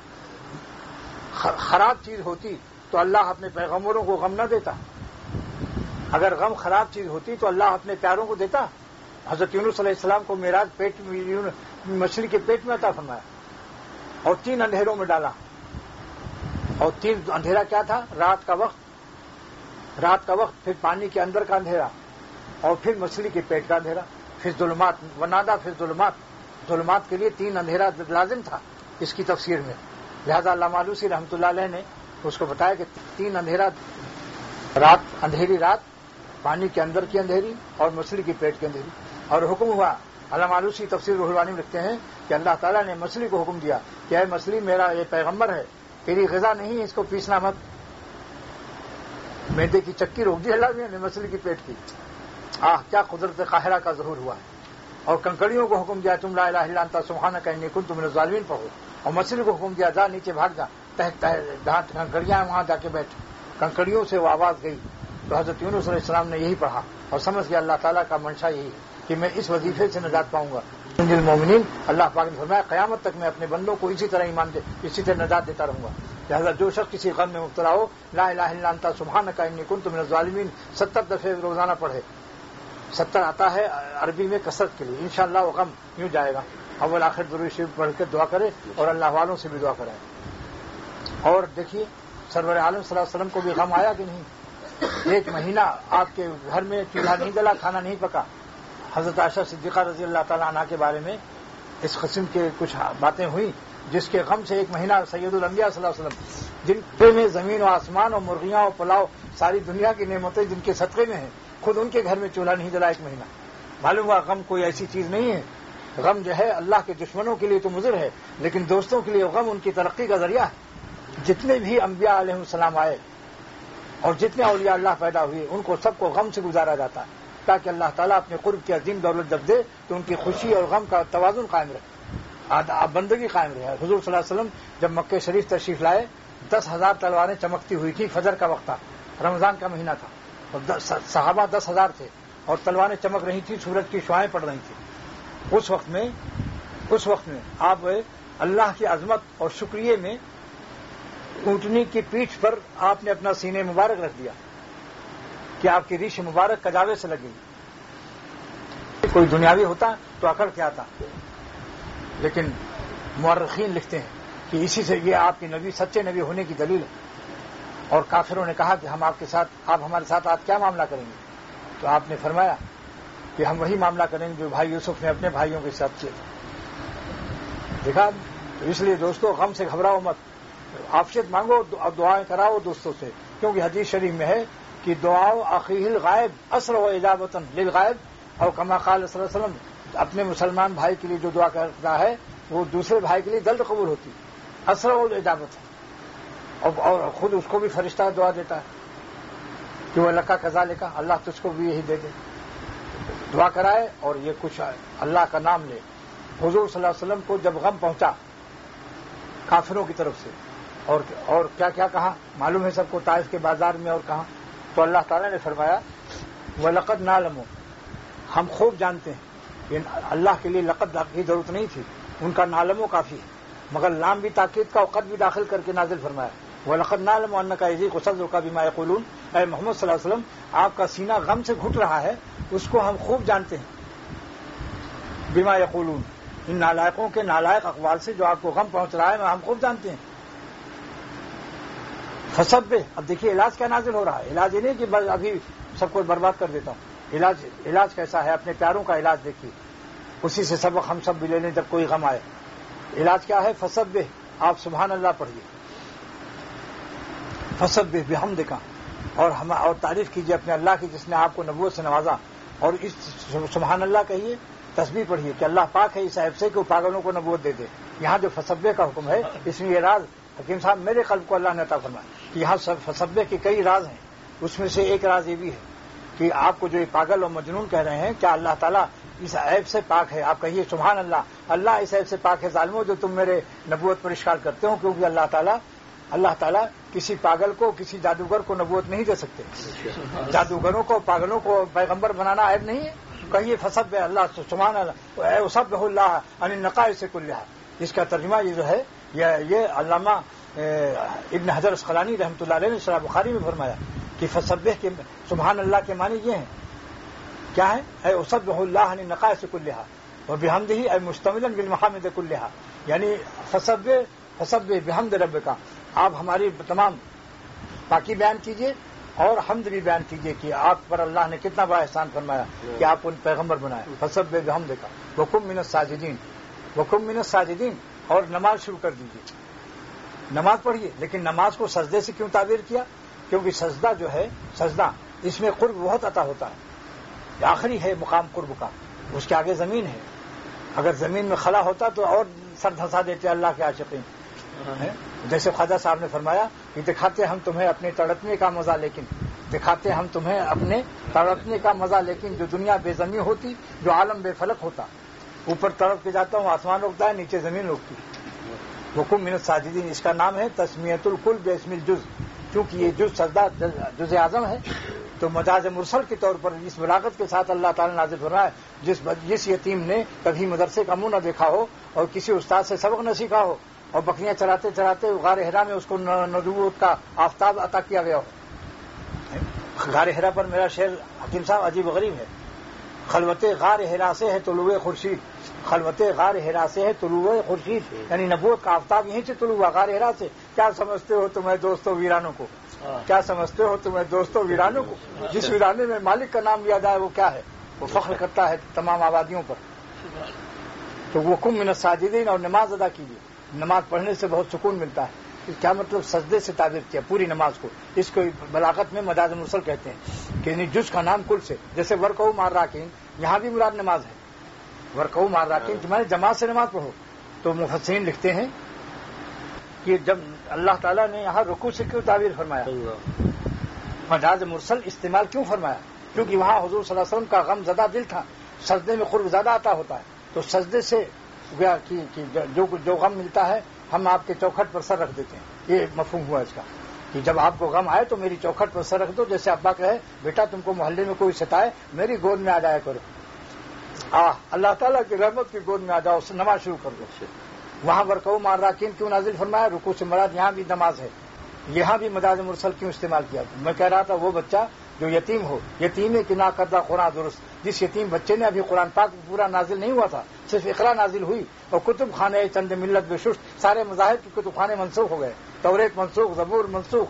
خراب چیز ہوتی تو اللہ اپنے پیغمبروں کو غم نہ دیتا. اگر غم خراب چیز ہوتی تو اللہ اپنے پیاروں کو دیتا. حضرت یونس علیہ السلام کو معراج پیٹ میں مچھلی کے پیٹ میں عطا فرمایا اور تین اندھیروں میں ڈالا. اور تین اندھیرا کیا تھا؟ رات کا وقت رات کا وقت پھر پانی کے اندر کا اندھیرا، اور پھر مچھلی کے پیٹ کا اندھیرا، پھر ظلمات ونادا، پھر ظلمات. ظلمات کے لیے تین اندھیرا لازم تھا اس کی تفسیر میں. لہذا علامہ آلوسی رحمۃ اللہ علیہ نے اس کو بتایا کہ تین اندھیرا، رات اندھیری رات، پانی کے اندر کی اندھیری اور مچھلی کی پیٹ کی اندھیری. اور حکم ہوا، علامہ آلوسی تفسیر روح المعانی میں لکھتے ہیں کہ اللہ تعالیٰ نے مچھلی کو حکم دیا کہ اے مچھلی، میرا یہ پیغمبر ہے، تیری غذا نہیں ہے، اس کو پیسنا مت. میدے کی چکی روک دی اللہ نے مچھلی کی پیٹ کی. آہ، کیا قدرت قاہرہ کا ظہور ہوا ہے. اور کنکڑیوں کو حکم دیا تم لا الہ الا انت سبحانک انی کنت من الظالمین پڑھو. اور مچھلی کو حکم دیا جا نیچے بھاگ جا، تحت کنکڑیاں وہاں جا کے بیٹھ. کنکڑیوں سے وہ آواز گئی تو حضرت یونس علیہ السلام نے یہی پڑھا اور سمجھ گیا اللہ تعالیٰ کا منشا یہی ہے کہ میں اس وظیفے سے نجات پاؤں گا. المومنین، اللہ پاک نے فرمایا قیامت تک میں اپنے بندوں کو اسی طرح ایمان دے اسی طرح نجات دیتا رہوں گا. لہٰذا جو شخص کسی غم میں مبتلا ہو، لا الہ الا انت سبحانک انی کنت من الظالمین ستر دفعے روزانہ پڑھے. ستر آتا ہے عربی میں کثرت کے لیے. انشاءاللہ وہ غم یوں جائے گا. اول آخر درود شریف پڑھ کے دعا کرے اور اللہ والوں سے بھی دعا کرائے. اور دیکھیے سرور عالم صلی اللہ علیہ وسلم کو بھی غم آیا کہ نہیں؟ ایک مہینہ آپ کے گھر میں چولہا نہیں جلا، کھانا نہیں پکا. حضرت عائشہ صدیقہ رضی اللہ تعالیٰ عنہ کے بارے میں اس قسم کے کچھ باتیں ہوئی جس کے غم سے ایک مہینہ سید الانبیاء صلی اللہ علیہ وسلم، جن کے میں زمین و آسمان اور مرغیاں اور پلاؤ ساری دنیا کی نعمتیں جن کے صدقے میں ہیں، خود ان کے گھر میں چولہا نہیں جلا ایک مہینہ. معلوم ہوا غم کوئی ایسی چیز نہیں ہے. غم جو ہے اللہ کے دشمنوں کے لیے تو مضر ہے، لیکن دوستوں کے لیے غم ان کی ترقی کا ذریعہ ہے. جتنے بھی انبیاء علیہ السلام آئے اور جتنے اولیاء اللہ پیدا ہوئے، ان کو سب کو غم سے گزارا جاتا ہے تاکہ اللہ تعالیٰ اپنے قرب کی عظیم دولت جب دے تو ان کی خوشی اور غم کا توازن قائم رہے، بندگی قائم رہے. حضور صلی اللہ علیہ وسلم جب مکہ شریف تشریف لائے، دس ہزار تلواریں چمکتی ہوئی تھیں. فجر کا وقت تھا، رمضان کا مہینہ تھا، اور صحابہ دس ہزار تھے اور تلواریں چمک رہی تھیں، سورج کی شعائیں پڑ رہی تھیں. اس وقت میں اس وقت میں آپ اللہ کی عظمت اور شکریہ میں اونٹنی کی پیٹھ پر آپ نے اپنا سینے مبارک رکھ دیا کہ آپ کی ریش مبارک کجاوے سے لگی. کوئی دنیاوی ہوتا تو اکڑ کے آتا، لیکن مورخین لکھتے ہیں کہ اسی سے یہ آپ کے نبی سچے نبی ہونے کی دلیل ہے. اور کافروں نے کہا کہ ہم آپ کے ساتھ آپ ہمارے ساتھ آج کیا معاملہ کریں گے؟ تو آپ نے فرمایا کہ ہم وہی معاملہ کریں گے جو بھائی یوسف نے اپنے بھائیوں کے ساتھ کیا. دیکھا، تو اس لیے دوستو غم سے گھبراؤ مت، عافیت مانگو اور دعائیں کراؤ دوستوں سے، کیونکہ حدیث شریف میں ہے کہ دعاؤ اخیہ الغائب اسرع اجابۃ للغائب، اور کما قال صلی اللہ علیہ وسلم، اپنے مسلمان بھائی کے لیے جو دعا کرتا ہے وہ دوسرے بھائی کے لیے جلد قبول ہوتی ہے، اسرع الاجابت ہے، اور خود اس کو بھی فرشتہ دعا دیتا ہے کہ وہ اللہ کا قضا لے کا، اللہ تجھ کو بھی یہی دے دے، دعا کرائے اور یہ کچھ اللہ کا نام لے۔ حضور صلی اللہ علیہ وسلم کو جب غم پہنچا کافروں کی طرف سے، اور اور کیا کیا کہا معلوم ہے سب کو، طائف کے بازار میں اور کہاں، تو اللہ تعالیٰ نے فرمایا وَلَقَدْ نَعْلَمُ، ہم خوب جانتے ہیں، یہ اللہ کے لیے لقد کی ضرورت نہیں تھی، ان کا نعلم کافی ہے، مگر لام بھی تاکید کا اور قد بھی داخل کر کے نازل فرمایا وَلَقَدْ نَعْلَمُ أَنَّكَ يَضِيقُ صَدْرُكَ بِمَا يَقُولُونَ، اے محمد صلی اللہ علیہ وسلم آپ کا سینہ غم سے گھٹ رہا ہے، اس کو ہم خوب جانتے ہیں، بما یقولون، ان نالائقوں کے نالائق اقوال سے جو آپ کو غم پہنچ رہا ہے ہم خوب جانتے ہیں۔ فسبح، اب دیکھیے علاج کیا نازل ہو رہا ہے، علاج یہ نہیں کہ بس ابھی سب کو برباد کر دیتا ہوں، علاج علاج کیسا ہے، اپنے پیاروں کا علاج دیکھیے، اسی سے سبق ہم سب بھی لے لیں جب کوئی غم آئے۔ علاج کیا ہے؟ فسبح، آپ سبحان اللہ پڑھیے، فسبح بحمدک، اور ہم اور تعریف کیجیے اپنے اللہ کی جس نے آپ کو نبوت سے نوازا، اور اس سبحان اللہ کہیے، تسبیح پڑھیے کہ اللہ پاک ہے اس عیب سے کہ وہ پاگلوں کو نبوت دے دے۔ یہاں جو فسبح کا حکم ہے اس میں یہ راز حکیم صاحب میرے قلب کو اللہ نے عطا فرمایا کہ یہاں فسبح کے کئی راز ہیں، اس میں سے ایک راز یہ بھی ہے کہ آپ کو جو یہ پاگل اور مجنون کہہ رہے ہیں کیا اللہ تعالیٰ اس عیب سے پاک ہے؟ آپ کہیے سبحان اللہ، اللہ اس عیب سے پاک ہے ظالموں جو تم میرے نبوت پر اشکال کرتے ہو، کیونکہ اللہ تعالیٰ اللہ تعالیٰ کسی پاگل کو کسی جادوگر کو نبوت نہیں دے سکتے، جادوگروں کو پاگلوں کو پیغمبر بنانا عیب نہیں ہے۔ کہیے فسبح اللہ سبحان اللہ اے وسبح اللہ عن النقائص کلھا، اس کا ترجمہ یہ جو ہے یہ علامہ ابن حجر اسقلانی رحمۃ اللہ علیہ نے شرح بخاری میں فرمایا کہ فسبح کے سبحان اللہ کے معنی یہ ہیں، کیا ہے؟ اے وسبح اللہ عن النقائص کلھا وبحمدہ اے مشتملا بالمحامد کلھا، یعنی فسبح فسبح بحمد ربک، آپ ہماری تمام پاکی بیان کیجیے اور حمد بھی بیان کیجیے کہ آپ پر اللہ نے کتنا بڑا احسان فرمایا کہ آپ کو پیغمبر بنائے۔ فسبح بحمدک وکن من الساجدین، وکن من الساجدین، اور نماز شروع کر دیجیے، نماز پڑھیے، لیکن نماز کو سجدے سے کیوں تعبیر کیا؟ کیونکہ سجدہ جو ہے سجدہ اس میں قرب بہت عطا ہوتا ہے، آخری ہے مقام قرب کا، اس کے آگے زمین ہے، اگر زمین میں خلا ہوتا تو اور سر دھنسا دیتے اللہ کے عاشقین، جیسے خواجہ صاحب نے فرمایا کہ دکھاتے ہم تمہیں اپنے تڑپنے کا مزہ، لیکن دکھاتے ہم تمہیں اپنے تڑپنے کا مزہ، لیکن جو دنیا بے زمین ہوتی، جو عالم بے فلک ہوتا، اوپر تڑپ کے جاتا ہوں آسمان روکتا ہے، نیچے زمین روکتی۔ حکم من الساجدین، اس کا نام ہے تسمیت الکل باسم الجز، کیونکہ یہ جز سجدہ جز اعظم ہے، تو مجاز مرسل کے طور پر اس بلاغت کے ساتھ اللہ تعالیٰ نازل فرمایا ہے، جس جس یتیم نے کبھی مدرسے کا منہ نہ دیکھا ہو اور کسی استاد سے سبق نہ سیکھا ہو اور بکریاں چراتے چراتے غار حرا میں اس کو نبوت کا آفتاب عطا کیا گیا ہو۔ غار حرا پر میرا شعر حکیم صاحب عجیب و غریب ہے، خلوت غار حرا سے ہے طلوع خورشید، خلوت غار حرا سے ہے طلوع خورشید، یعنی نبوت کا آفتاب یہیں سے طلوع ہوا غار حرا سے۔ کیا سمجھتے ہو تمہیں دوستوں ویرانوں کو، کیا سمجھتے ہو تمہیں دوستوں ویرانوں کو، جس ویرانے میں مالک کا نام لیا جائے وہ کیا ہے؟ وہ فخر کرتا ہے تمام آبادیوں پر۔ تو وہ کم من الساجدین، اور نماز ادا کیجیے، نماز پڑھنے سے بہت سکون ملتا ہے۔ کیا مطلب؟ سجدے سے تعبیر کیا پوری نماز کو، اس کو بلاغت میں مجاز مرسل کہتے ہیں کہ جز کا نام کل سے، جیسے ورکعوا مع الراکعین، یہاں بھی مراد نماز ہے، ورکعوا مع الراکعین کہ میں جماعت سے نماز پڑھو۔ تو مفسرین لکھتے ہیں کہ جب اللہ تعالیٰ نے یہاں رکوع سے کیوں تعبیر فرمایا، مجاز مرسل استعمال کیوں فرمایا؟ کیونکہ وہاں حضور صلی اللہ علیہ وسلم کا غم زدہ دل تھا، سجدے میں قرب زیادہ آتا ہوتا ہے، تو سجدے سے گیا کہ جو جو غم ملتا ہے ہم آپ کے چوکھٹ پر سر رکھ دیتے ہیں، یہ مفہوم ہوا اس کا کہ جب آپ کو غم آئے تو میری چوکھٹ پر سر رکھ دو، جیسے ابا کہے بیٹا تم کو محلے میں کوئی ستائے میری گود میں آ جایا کرو، آ اللہ تعالیٰ کی رحمت کی گود میں آ جاؤ، نماز شروع کر دو۔ وہاں ورکعوا مع الراکعین کیوں نازل فرمایا؟ رکوع سے مراد یہاں بھی نماز ہے، یہاں بھی مجاز مرسل کیوں استعمال کیا؟ میں کہہ رہا تھا وہ بچہ جو یتیم ہو، یتیم کی نا کردہ قرآن درست، جس یتیم بچے نے ابھی قرآن پاک پورا نازل نہیں ہوا تھا، صرف اقرا نازل ہوئی اور کتب خانے چند ملت بے ششت، سارے مذاہب کی کتب خانے منسوخ ہو گئے، توریت منسوخ، زبور منسوخ،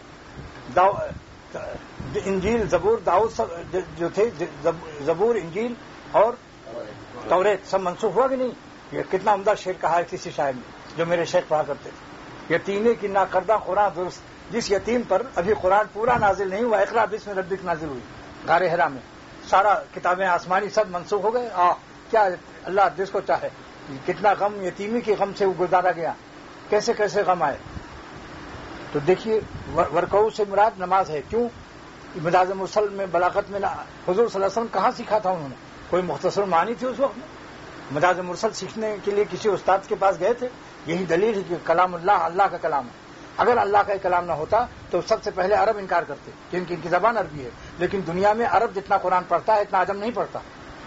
انجیل زبور داؤد جو تھے، زبور انجیل اور توریت سب منسوخ ہوا کہ نہیں؟ یہ کتنا عمدہ شعر کہا ہے کسی شاعر نے جو میرے شیخ پڑھا کرتے تھے، یتیمے کی نا کردہ قرآن درست، جس یتیم پر ابھی قرآن پورا نازل نہیں ہوا، اقرا بسم ربک نازل ہوئی غار حرا میں، سارا کتابیں آسمانی سب منسوخ ہو گئے۔ آ کیا اللہ جس کو چاہے کتنا غم یتیمی کے غم سے وہ گزارا گیا، کیسے کیسے غم آئے. تو دیکھیے ورکعو سے مراد نماز ہے. کیوں؟ مداز مرسل میں بلاغت میں حضور صلی اللہ علیہ وسلم کہاں سیکھا تھا انہوں نے؟ کوئی مختصر معنی تھی اس وقت میں؟ مداز مرسل سیکھنے کے لیے کسی استاد کے پاس گئے تھے؟ یہی دلیل ہے کہ کلام اللہ اللہ کا کلام ہے. اگر اللہ کا کلام نہ ہوتا تو سب سے پہلے عرب انکار کرتے کہ ان کی, ان کی زبان عربی ہے. لیکن دنیا میں عرب جتنا قرآن پڑھتا ہے اتنا عجم نہیں پڑھتا.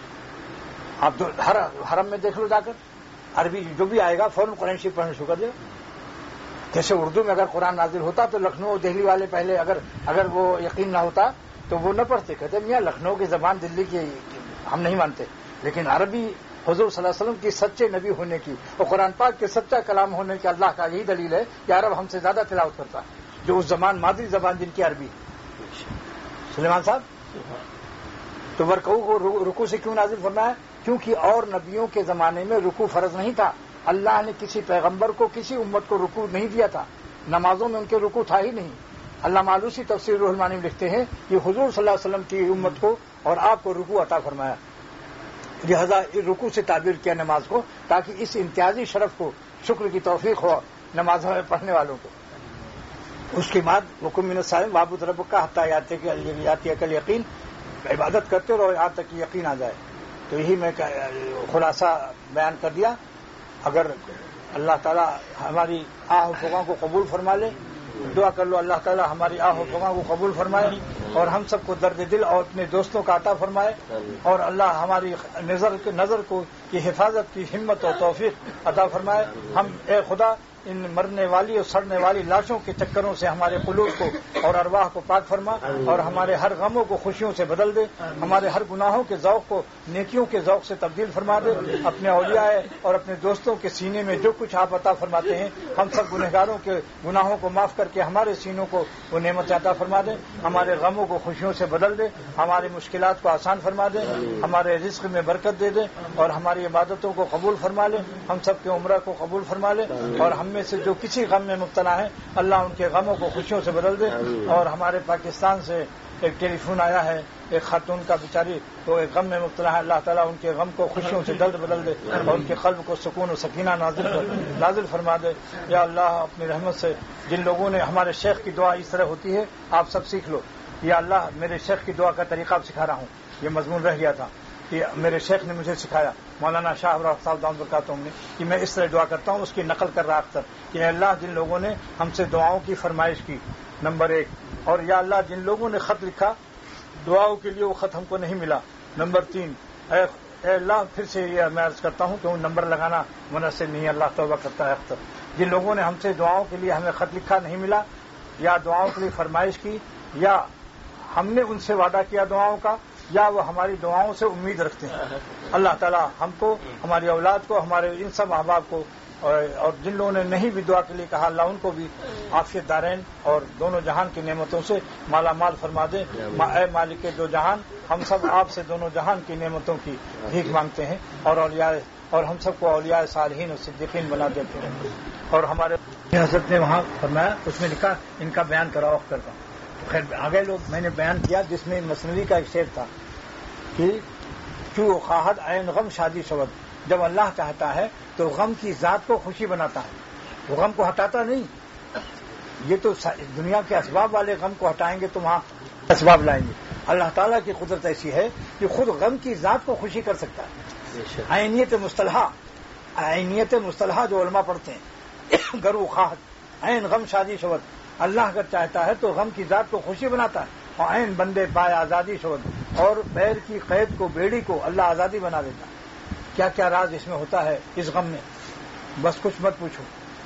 آپ ہر حرم میں دیکھ لو جا کر، عربی جو بھی آئے گا فوراً قرآن شریف پڑھنا شروع کر دے. جیسے اردو میں اگر قرآن نازل ہوتا تو لکھنؤ دہلی والے پہلے اگر اگر وہ یقین نہ ہوتا تو وہ نہ پڑھتے، کہتے میاں لکھنؤ کی زبان دلی کی ہم نہیں مانتے. لیکن عربی حضور صلی اللہ علیہ وسلم کی سچے نبی ہونے کی اور قرآن پاک کے سچا کلام ہونے کے اللہ کا یہی دلیل ہے کہ عرب ہم سے زیادہ تلاوت کرتا ہے، جو اس زمان مادری زبان جن کی عربی. سلیمان صاحب، تو ورکعو کو رکوع سے کیوں نازل فرمایا؟ کیونکہ اور نبیوں کے زمانے میں رکوع فرض نہیں تھا. اللہ نے کسی پیغمبر کو کسی امت کو رکوع نہیں دیا تھا، نمازوں میں ان کے رکوع تھا ہی نہیں. اللہ مالوسی تفسیر روح المعانی میں لکھتے ہیں کہ حضور صلی اللہ علیہ وسلم کی امت کو اور آپ کو رکوع عطا فرمایا، لہذا رکوع سے تعبیر کیا نماز کو، تاکہ اس امتیازی شرف کو شکر کی توفیق ہو نمازوں میں پڑھنے والوں کو. اس کے بعد وکم من الصائم وعبد ربک کا حتی یاتیک الیقین، عبادت کرتے رہو یہاں تک یقین آ جائے. تو یہی میں خلاصہ بیان کر دیا. اگر اللہ تعالیٰ ہماری آہ و فغاں کو قبول فرما لے، دعا کر لو اللہ تعالیٰ ہماری آہ و فغاں کو قبول فرمائے اور ہم سب کو درد دل اور اپنے دوستوں کا عطا فرمائے، اور اللہ ہماری نظر نظر کو کی حفاظت کی ہمت اور توفیق عطا فرمائے. ہم اے خدا ان مرنے والی اور سڑنے والی لاشوں کے چکروں سے ہمارے قلوب کو اور ارواح کو پاک فرما، اور ہمارے ہر غموں کو خوشیوں سے بدل دے، ہمارے ہر گناہوں کے ذوق کو نیکیوں کے ذوق سے تبدیل فرما دے. اپنے اولیاء اور اپنے دوستوں کے سینے میں جو کچھ آپ عطا فرماتے ہیں ہم سب گنہگاروں کے گناہوں کو معاف کر کے ہمارے سینوں کو وہ نعمت عطا فرما دے. ہمارے غموں کو خوشیوں سے بدل دے، ہماری مشکلات کو آسان فرما دے، ہمارے رزق میں برکت دے دے اور ہماری عبادتوں کو قبول فرما لے. ہم سب کے عمرہ کو قبول فرما لے، اور ہم میں سے جو کسی غم میں مبتلا ہیں اللہ ان کے غموں کو خوشیوں سے بدل دے. اور ہمارے پاکستان سے ایک ٹیلی فون آیا ہے، ایک خاتون کا بیچاری تو ایک غم میں مبتلا ہے، اللہ تعالیٰ ان کے غم کو خوشیوں سے جلد بدل دے اور ان کے قلب کو سکون و سکینہ نازل نازل فرما دے. یا اللہ اپنی رحمت سے جن لوگوں نے ہمارے شیخ کی دعا اس طرح ہوتی ہے آپ سب سیکھ لو. یا اللہ میرے شیخ کی دعا کا طریقہ آپ سکھا رہا ہوں، یہ مضمون رہ گیا تھا کہ میرے شیخ نے مجھے سکھایا مولانا شاہ ابراہیم صاحب دامت برکاتہم نے، کہ میں اس طرح دعا کرتا ہوں، اس کی نقل کر رہا اکثر کہ اللہ جن لوگوں نے ہم سے دعاؤں کی فرمائش کی نمبر ایک، اور یا اللہ جن لوگوں نے خط لکھا دعاؤں کے لیے وہ خط ہم کو نہیں ملا نمبر تین، اے اے اللہ پھر سے یہ میں عرض کرتا ہوں کہ وہ نمبر لگانا مناسب نہیں ہے، اللہ توبہ کرتا ہے اکثر. جن لوگوں نے ہم سے دعاؤں کے لیے ہمیں خط لکھا نہیں ملا، یا دعاؤں کے لیے فرمائش کی، یا ہم نے ان سے وعدہ کیا دعاؤں کا، یا وہ ہماری دعاؤں سے امید رکھتے ہیں، اللہ تعالیٰ ہم کو ہماری اولاد کو ہمارے ان سب احباب کو اور جن لوگوں نے نہیں بھی دعا کے لیے کہا اللہ ان کو بھی عافیت دارین اور دونوں جہان کی نعمتوں سے مالا مال فرما دے. اے مالک دو جہان، ہم سب آپ سے دونوں جہان کی نعمتوں کی بھیک مانگتے ہیں، اور اولیاء اور ہم سب کو اولیاء صالحین اور صدیقین بنا دیتے ہیں. اور ہمارے حضرت نے وہاں فرمایا، اس میں لکھا ان کا بیان کراؤ کرتا ہوں. خیر آگے لوگ میں نے بیان کیا جس میں مثنوی کا ایک شعر تھا کہ چو خواہد عین غم شادی شود، جب اللہ چاہتا ہے تو غم کی ذات کو خوشی بناتا ہے، وہ غم کو ہٹاتا نہیں. یہ تو دنیا کے اسباب والے غم کو ہٹائیں گے تو وہاں اسباب لائیں گے. اللہ تعالیٰ کی قدرت ایسی ہے کہ خود غم کی ذات کو خوشی کر سکتا ہے. عینیت مصطلحہ، عینیت مصطلحہ جو علماء پڑھتے ہیں، گرو خواہد عین غم شادی شود، اللہ اگر چاہتا ہے تو غم کی ذات کو خوشی بناتا ہے. اور عین بندے پائے آزادی شود، اور پیر کی قید کو بیڑی کو اللہ آزادی بنا دیتا ہے. کیا کیا راز اس میں ہوتا ہے اس غم میں، بس کچھ مت پوچھو.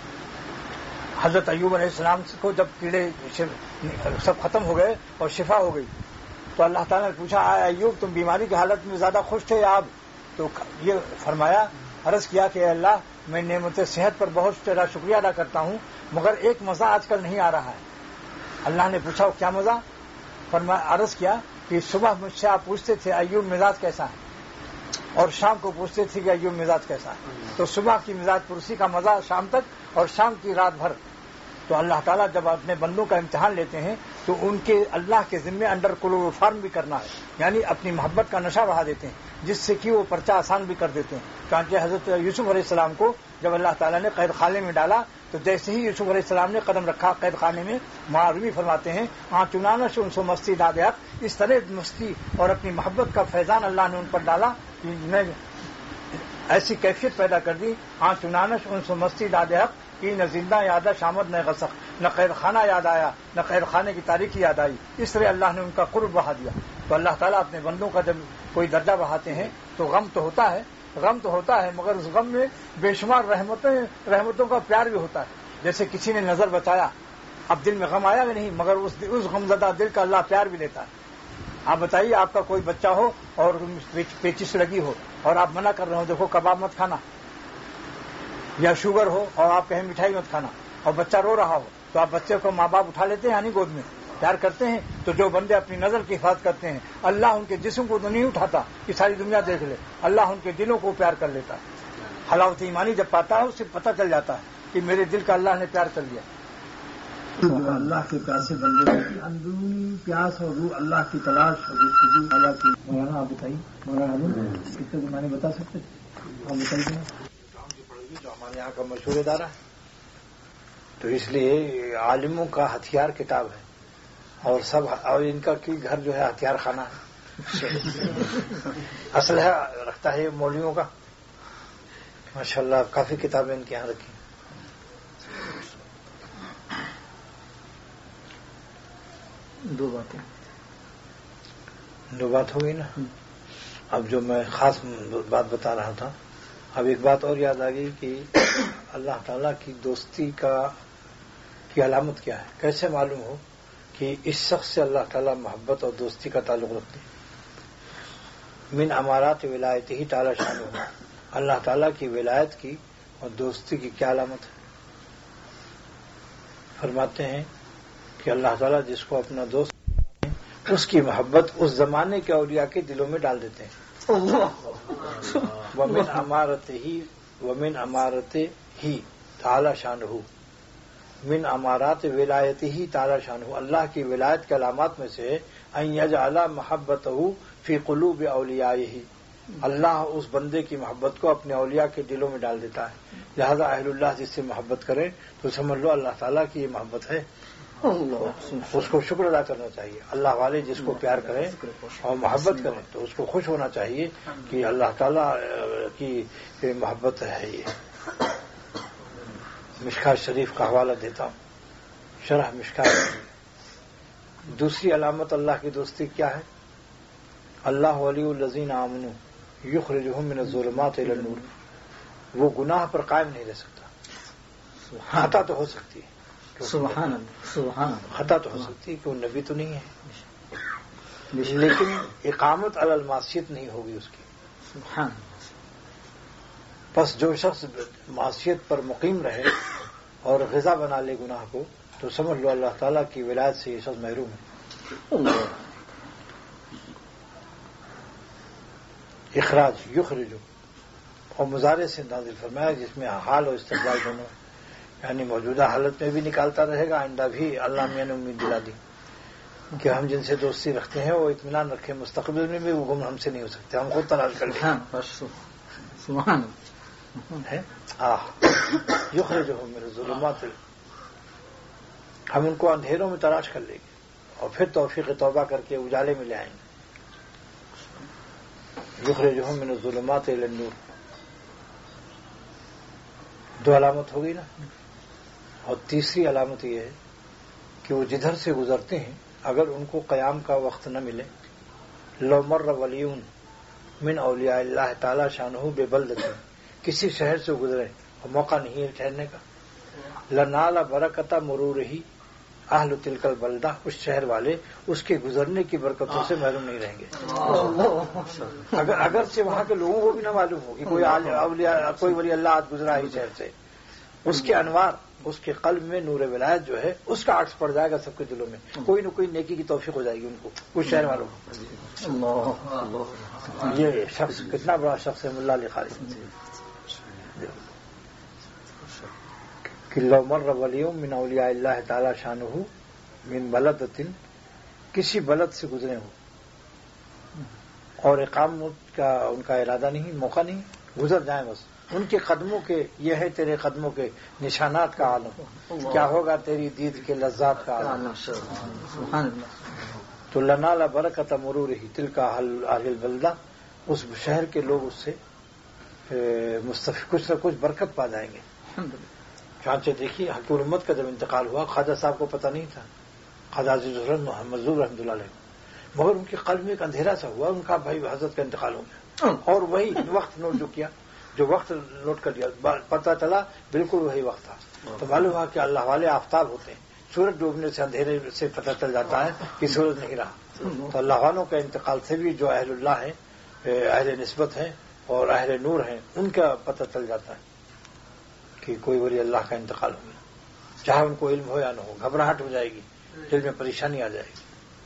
حضرت ایوب علیہ السلام کو جب کیڑے سب ختم ہو گئے اور شفا ہو گئی تو اللہ تعالیٰ نے پوچھا آئے ایوب تم بیماری کی حالت میں زیادہ خوش تھے آپ؟ تو یہ فرمایا، عرض کیا کہ اے اللہ میں نعمت صحت پر بہت تیرا شکریہ ادا کرتا ہوں، مگر ایک مزہ آج کل نہیں آ رہا ہے. اللہ نے پوچھا کیا مزہ؟ فرمایا عرض کیا کہ صبح مجھ سے آپ پوچھتے تھے ایوب مزاج کیسا ہے، اور شام کو پوچھتے تھے کہ ایوب مزاج کیسا ہے. تو صبح کی مزاج پرسی کا مزہ شام تک، اور شام کی رات بھر تو اللہ تعالیٰ جب اپنے بندوں کا امتحان لیتے ہیں تو ان کے اللہ کے ذمے انڈر کلوروفارم بھی کرنا ہے، یعنی اپنی محبت کا نشہ بڑھا دیتے ہیں، جس سے کہ وہ پرچہ آسان بھی کر دیتے ہیں. چانچہ حضرت یوسف علیہ السلام کو جب اللہ تعالیٰ نے قید خانے میں ڈالا تو جیسے ہی یوسف علیہ السلام نے قدم رکھا قید خانے میں، معروی فرماتے ہیں آ چنانا سے ان سو مستی داد حق، اس طرح مستی اور اپنی محبت کا فیضان اللہ نے ان پر ڈالا کہ میں ایسی کیفیت پیدا کر دی. آ چنانش ان سو مستی داد حق کہ نہ زندہ یاد شامد نہ غسق، نہ قید خانہ یاد آیا نہ قید خانے کی تاریخی یاد آئی. اس طرح اللہ نے ان کا قرب بڑھا دیا. تو اللہ تعالیٰ اپنے بندوں کا جب کوئی درجہ بڑھاتے ہیں تو غم تو ہوتا ہے غم تو ہوتا ہے مگر اس غم میں بے شمار رحمتیں رحمتوں کا پیار بھی ہوتا ہے. جیسے کسی نے نظر بچایا، اب دل میں غم آیا بھی نہیں مگر اس اس غمزدہ دل کا اللہ پیار بھی لیتا ہے. آپ بتائیے آپ کا کوئی بچہ ہو اور پیچس لگی ہو اور آپ منع کر رہے ہو دیکھو کباب مت کھانا، یا شوگر ہو اور آپ کہیں مٹھائی مت کھانا اور بچہ رو رہا ہو، تو آپ بچے کو ماں باپ اٹھا لیتے ہیں یعنی گود میں پیار کرتے ہیں. تو جو بندے اپنی نظر کی حفاظت کرتے ہیں اللہ ان کے جسم کو تو نہیں اٹھاتا کہ ساری دنیا دیکھ لے، اللہ ان کے دلوں کو پیار کر لیتا ہے. حلاوت ایمانی جب پاتا ہے اس سے پتہ چل جاتا ہے کہ میرے دل کا اللہ نے پیار کر لیا. اللہ کے پیاسے بندے اندرونی پیاس اور روح اللہ کی تلاش اور اللہ کی. مولانا آپ بتائیے، مولانا کتنے زمانے بتا سکتے آپ بتائیے. جو ہمارے یہاں کا مشہور ادارہ ہے تو اس لیے عالموں کا ہتھیار کتاب ہے اور سب اور ان کا کی گھر جو ہے ہتھیار خانہ ہے. اسلحہ رکھتا ہے مولویوں کا ماشاءاللہ. کافی کتابیں ان کے یہاں رکھی. دو باتیں دو بات ہوگی نا. اب جو میں خاص بات بتا رہا تھا، اب ایک بات اور یاد آ گئی کہ اللہ تعالیٰ کی دوستی کا کی علامت کیا ہے. کیسے معلوم ہو کہ اس شخص سے اللہ تعالیٰ محبت اور دوستی کا تعلق رکھتے ہیں؟ من امارات ولایت ہی تعالیٰ شان ہو. اللہ تعالیٰ کی ولایت کی اور دوستی کی کیا علامت ہے؟ فرماتے ہیں کہ اللہ تعالیٰ جس کو اپنا دوست اس کی محبت اس زمانے کے اولیاء کے دلوں میں ڈال دیتے ہیں. ومن امارت ہی ومن امارت ہی تعالی شان ہو. من امارات ولایت ہی تعالی شان ہو. اللہ کی ولایت کے علامات میں سے ان یجعل محبتہ فی قلوب اولیائہ، اللہ اس بندے کی محبت کو اپنے اولیاء کے دلوں میں ڈال دیتا ہے. لہذا اہل اللہ جس سے محبت کریں تو سمجھ لو اللہ تعالیٰ کی یہ محبت ہے. اس کو شکر ادا کرنا چاہیے. اللہ والے جس کو پیار کریں اور محبت کریں تو اس کو خوش ہونا چاہیے کہ اللہ تعالیٰ کی محبت ہے. یہ مشکات شریف کا حوالہ دیتا ہوں، شرح مشکات. دوسری علامت اللہ کی دوستی کیا ہے؟ اللہ ولی الذین آمنوا یخرجہم من الظلمات الی النور. وہ گناہ پر قائم نہیں رہ سکتا. خطا تو ہو سکتی ہے، سبحان اللہ سبحان اللہ، خطا تو ہو سکتی ہے کہ وہ نبی تو نہیں ہے، لیکن اقامت علی المعصیت نہیں ہوگی اس کی. سبحان. بس جو شخص معصیت پر مقیم رہے اور غذا بنا لے گناہ کو تو سمجھ لو اللہ تعالیٰ کی ولایت سے یہ شخص محروم ہے. اخراج یخرجو اور مضارع سے نازل فرمایا جس میں حال اور استقبال دونوں، یعنی موجودہ حالت میں بھی نکالتا رہے گا، آئندہ بھی اللہ میاں نے امید دلا دی کہ ہم جن سے دوستی رکھتے ہیں وہ اطمینان رکھیں مستقبل میں بھی وہ گم ہم سے نہیں ہو سکتے، ہم خود تلاش کر لیں. سبحان ہے یخرجہم من الظلمات، ہم ان کو اندھیروں میں تلاش کر لیں گے اور پھر توفیق توبہ کر کے اجالے میں لے آئیں گے. یخرجہم من الظلمات الی النور. دو علامت ہوگی نا. اور تیسری علامت یہ ہے کہ وہ جدھر سے گزرتے ہیں اگر ان کو قیام کا وقت نہ ملے، لو مر ولیون من اولیاء اللہ تعالی شانہ ببلدۃ، کسی شہر سے گزرے اور موقع نہیں ہے ٹھہرنے کا، لنال برکت مرورہ اہل تلک البلدہ، اس شہر والے اس کے گزرنے کی برکتوں سے محروم نہیں رہیں گے. اگر اگرچہ وہاں کے لوگوں کو بھی نہ معلوم ہو کہ کوئی اولیاء کوئی ولی اللہ آج گزرا ہی شہر سے، اس کے انوار اس کے قلب میں نور ولایت جو ہے اس کا عکس پڑ جائے گا سب کے دلوں میں، کوئی نہ کوئی نیکی کی توفیق ہو جائے گی ان کو، اس شہر والوں کو. یہ شخص کتنا بڑا شخص ہے ملا علی قاری. کہ لو مر ولیوم من اولیاء اللہ تعالی شانہ من بلدتن، کسی بلد سے گزرے ہوں اور اقامت کا ان کا ارادہ نہیں، موقع نہیں، گزر جائیں بس، ان کے قدموں کے، یہ ہے تیرے قدموں کے نشانات کا عالم، کیا ہوگا تیری دید کے لذات کا عالم. تو لنال برکت مرورہ تلک اہل البلدہ، اس شہر کے لوگ اس سے مستفید کچھ نہ کچھ برکت پا جائیں گے. چانچہ دیکھیے حکیم الامت کا جب انتقال ہوا، خواجہ صاحب کو پتہ نہیں تھا، خواجہ عزیز الرحمن محمد ظہور رحمۃ اللہ علیہ، مگر ان کے قلب میں ایک اندھیرا سا ہوا، ان کا بھائی حضرت کا انتقال ہو گیا، اور وہی وقت نوٹ جو کیا، جو وقت نوٹ کر لیا، پتہ چلا بالکل وہی وقت تھا. تو معلوم ہوا کہ اللہ والے آفتاب ہوتے ہیں، سورج ڈوبنے سے اندھیرے سے پتہ چل جاتا ہے کہ سورج نہیں رہا. تو اللہ والوں کا انتقال سے بھی جو اہل اللہ ہیں، اہل نسبت ہیں اور اہل نور ہیں، ان کا پتہ چل جاتا ہے کہ کوئی ولی اللہ کا انتقال ہو گیا، چاہے ان کو علم ہو یا نہ ہو. گھبراہٹ ہو جائے گی، دل میں پریشانی آ جائے گی.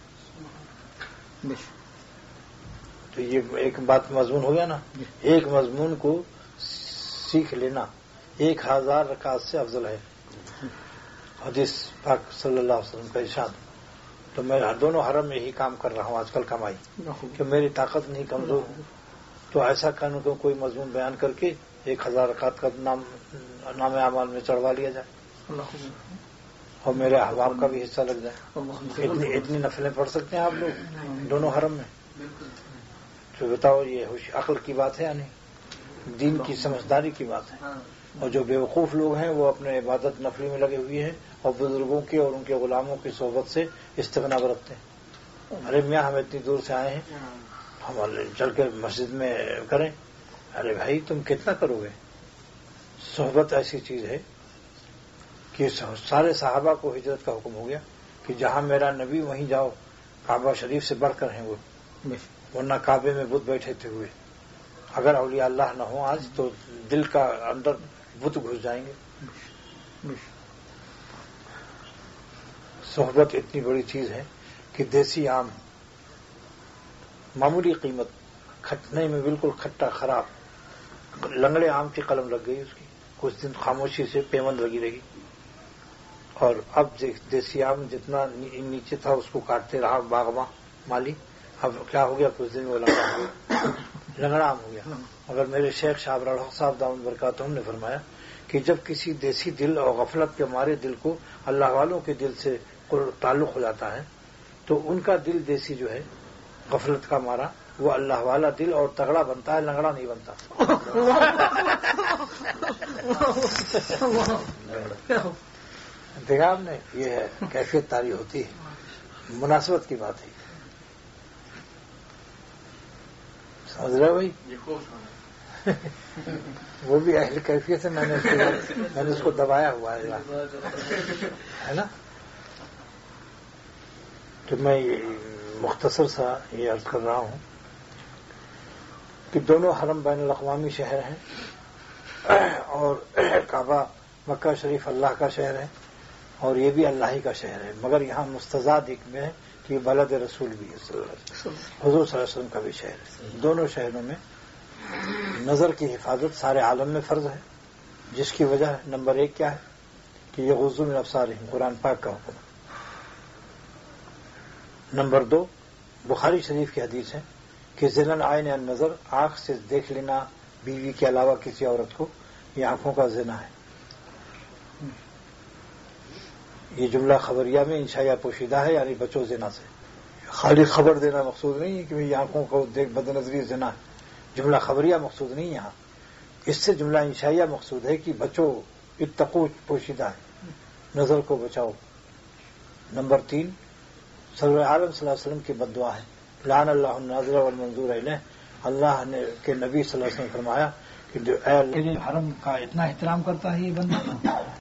تو یہ ایک بات مضمون ہو گیا نا. ایک مضمون کو سیکھ لینا ایک ہزار رکعت سے افضل ہے، حدیث پاک صلی اللہ علیہ وسلم کا ارشاد. تو میں دونوں حرم میں یہی کام کر رہا ہوں آج کل کمائی، کہ میری طاقت نہیں، کمزور ہوں، تو ایسا کرنے کو کوئی مضمون بیان کر کے ایک ہزار رکعت کا نام نام اعمال میں چڑھوا لیا جائے اور میرے احباب کا بھی حصہ لگ جائے. اتنی اتنی نفلیں پڑھ سکتے ہیں آپ لوگ دونوں حرم میں. تو بتاؤ یہ عقل کی بات ہے یا نہیں؟ دین کی سمجھداری کی بات ہے. اور جو بیوقوف لوگ ہیں وہ اپنے عبادت نفلی میں لگے ہوئے ہیں اور بزرگوں کے اور ان کے غلاموں کی صحبت سے استغنا برتتے ہیں. ارے میاں ہم اتنی دور سے آئے ہیں، ہم چل کے مسجد میں کریں. ارے بھائی تم کتنا کرو گے؟ صحبت ایسی چیز ہے کہ سارے صحابہ کو ہجرت کا حکم ہو گیا کہ جہاں میرا نبی وہیں جاؤ. کعبہ شریف سے بڑھ کر ہیں وہ، ورنہ کعبے میں بت بیٹھے تھے ہوئے. اگر اولیاء اللہ نہ ہوں آج تو دل کا اندر بت گھس جائیں گے. صحبت اتنی بڑی چیز ہے کہ دیسی آم معمولی قیمت، کھٹنے میں بالکل کھٹا خراب، لنگڑے آم کی قلم لگ گئی اس کی، کچھ دن خاموشی سے پیمند لگی رہی. اور اب دیسی آم جتنا نیچے تھا اس کو کاٹتے رہا باغباں مالی، اب کیا ہو گیا، کچھ دن میں لنگڑا لنگڑا آم ہو گیا. مگر میرے شیخ شاہ رڑھ صاحب دامت برکاتہم نے فرمایا کہ جب کسی دیسی دل اور غفلت کے ہمارے دل کو اللہ والوں کے دل سے تعلق ہو جاتا ہے تو ان کا دل دیسی جو ہے غفلت کا مارا وہ اللہ والا دل اور تگڑا بنتا ہے، لنگڑا نہیں بنتا. دیکھا آپ نے، یہ ہے کیفیت تاری ہوتی ہے، مناسبت کی بات ہے. سمجھ رہے بھائی؟ وہ بھی اہل کیفیت ہے، میں نے میں نے اس کو دبایا ہوا ہے نا. تو میں مختصر سا یہ عرض کر رہا ہوں کہ دونوں حرم بین الاقوامی شہر ہیں اور کعبہ مکہ شریف اللہ کا شہر ہے اور یہ بھی اللہ ہی کا شہر ہے. مگر یہاں مستضاد ایک میں ہے کہ یہ بلد رسول بھی ہے، حضور صلی اللہ علیہ وسلم کا بھی شہر ہے. دونوں شہروں میں نظر کی حفاظت سارے عالم میں فرض ہے، جس کی وجہ نمبر ایک کیا ہے کہ یہ غضوا من ابصارہم، قرآن پاک کا حکم. نمبر دو بخاری شریف کی حدیث ہے کہ زنا عین النظر، آنکھ سے دیکھ لینا بیوی کے علاوہ کسی عورت کو، یہ آنکھوں کا زنا ہے. یہ جملہ خبریہ میں انشائیہ پوشیدہ ہے، یعنی بچو زنا سے. خالی خبر دینا مقصود نہیں ہے کہ یہ آنکھوں کو دیکھ بد نظری زنا ہے، جملہ خبریہ مقصود نہیں یہاں. اس سے جملہ انشائیہ مقصود ہے کہ بچو، اتقو پوشیدہ ہے، نظر کو بچاؤ. نمبر تین سرور عالم صلی اللہ علیہ وسلم کی بد دعا ہے، لعن اللہ الناظر والمنظور الیہ. اللہ نے کے نبی صلی اللہ علیہ وسلم نے فرمایا کہ جو اے حرم کا اتنا احترام کرتا ہے یہ بندہ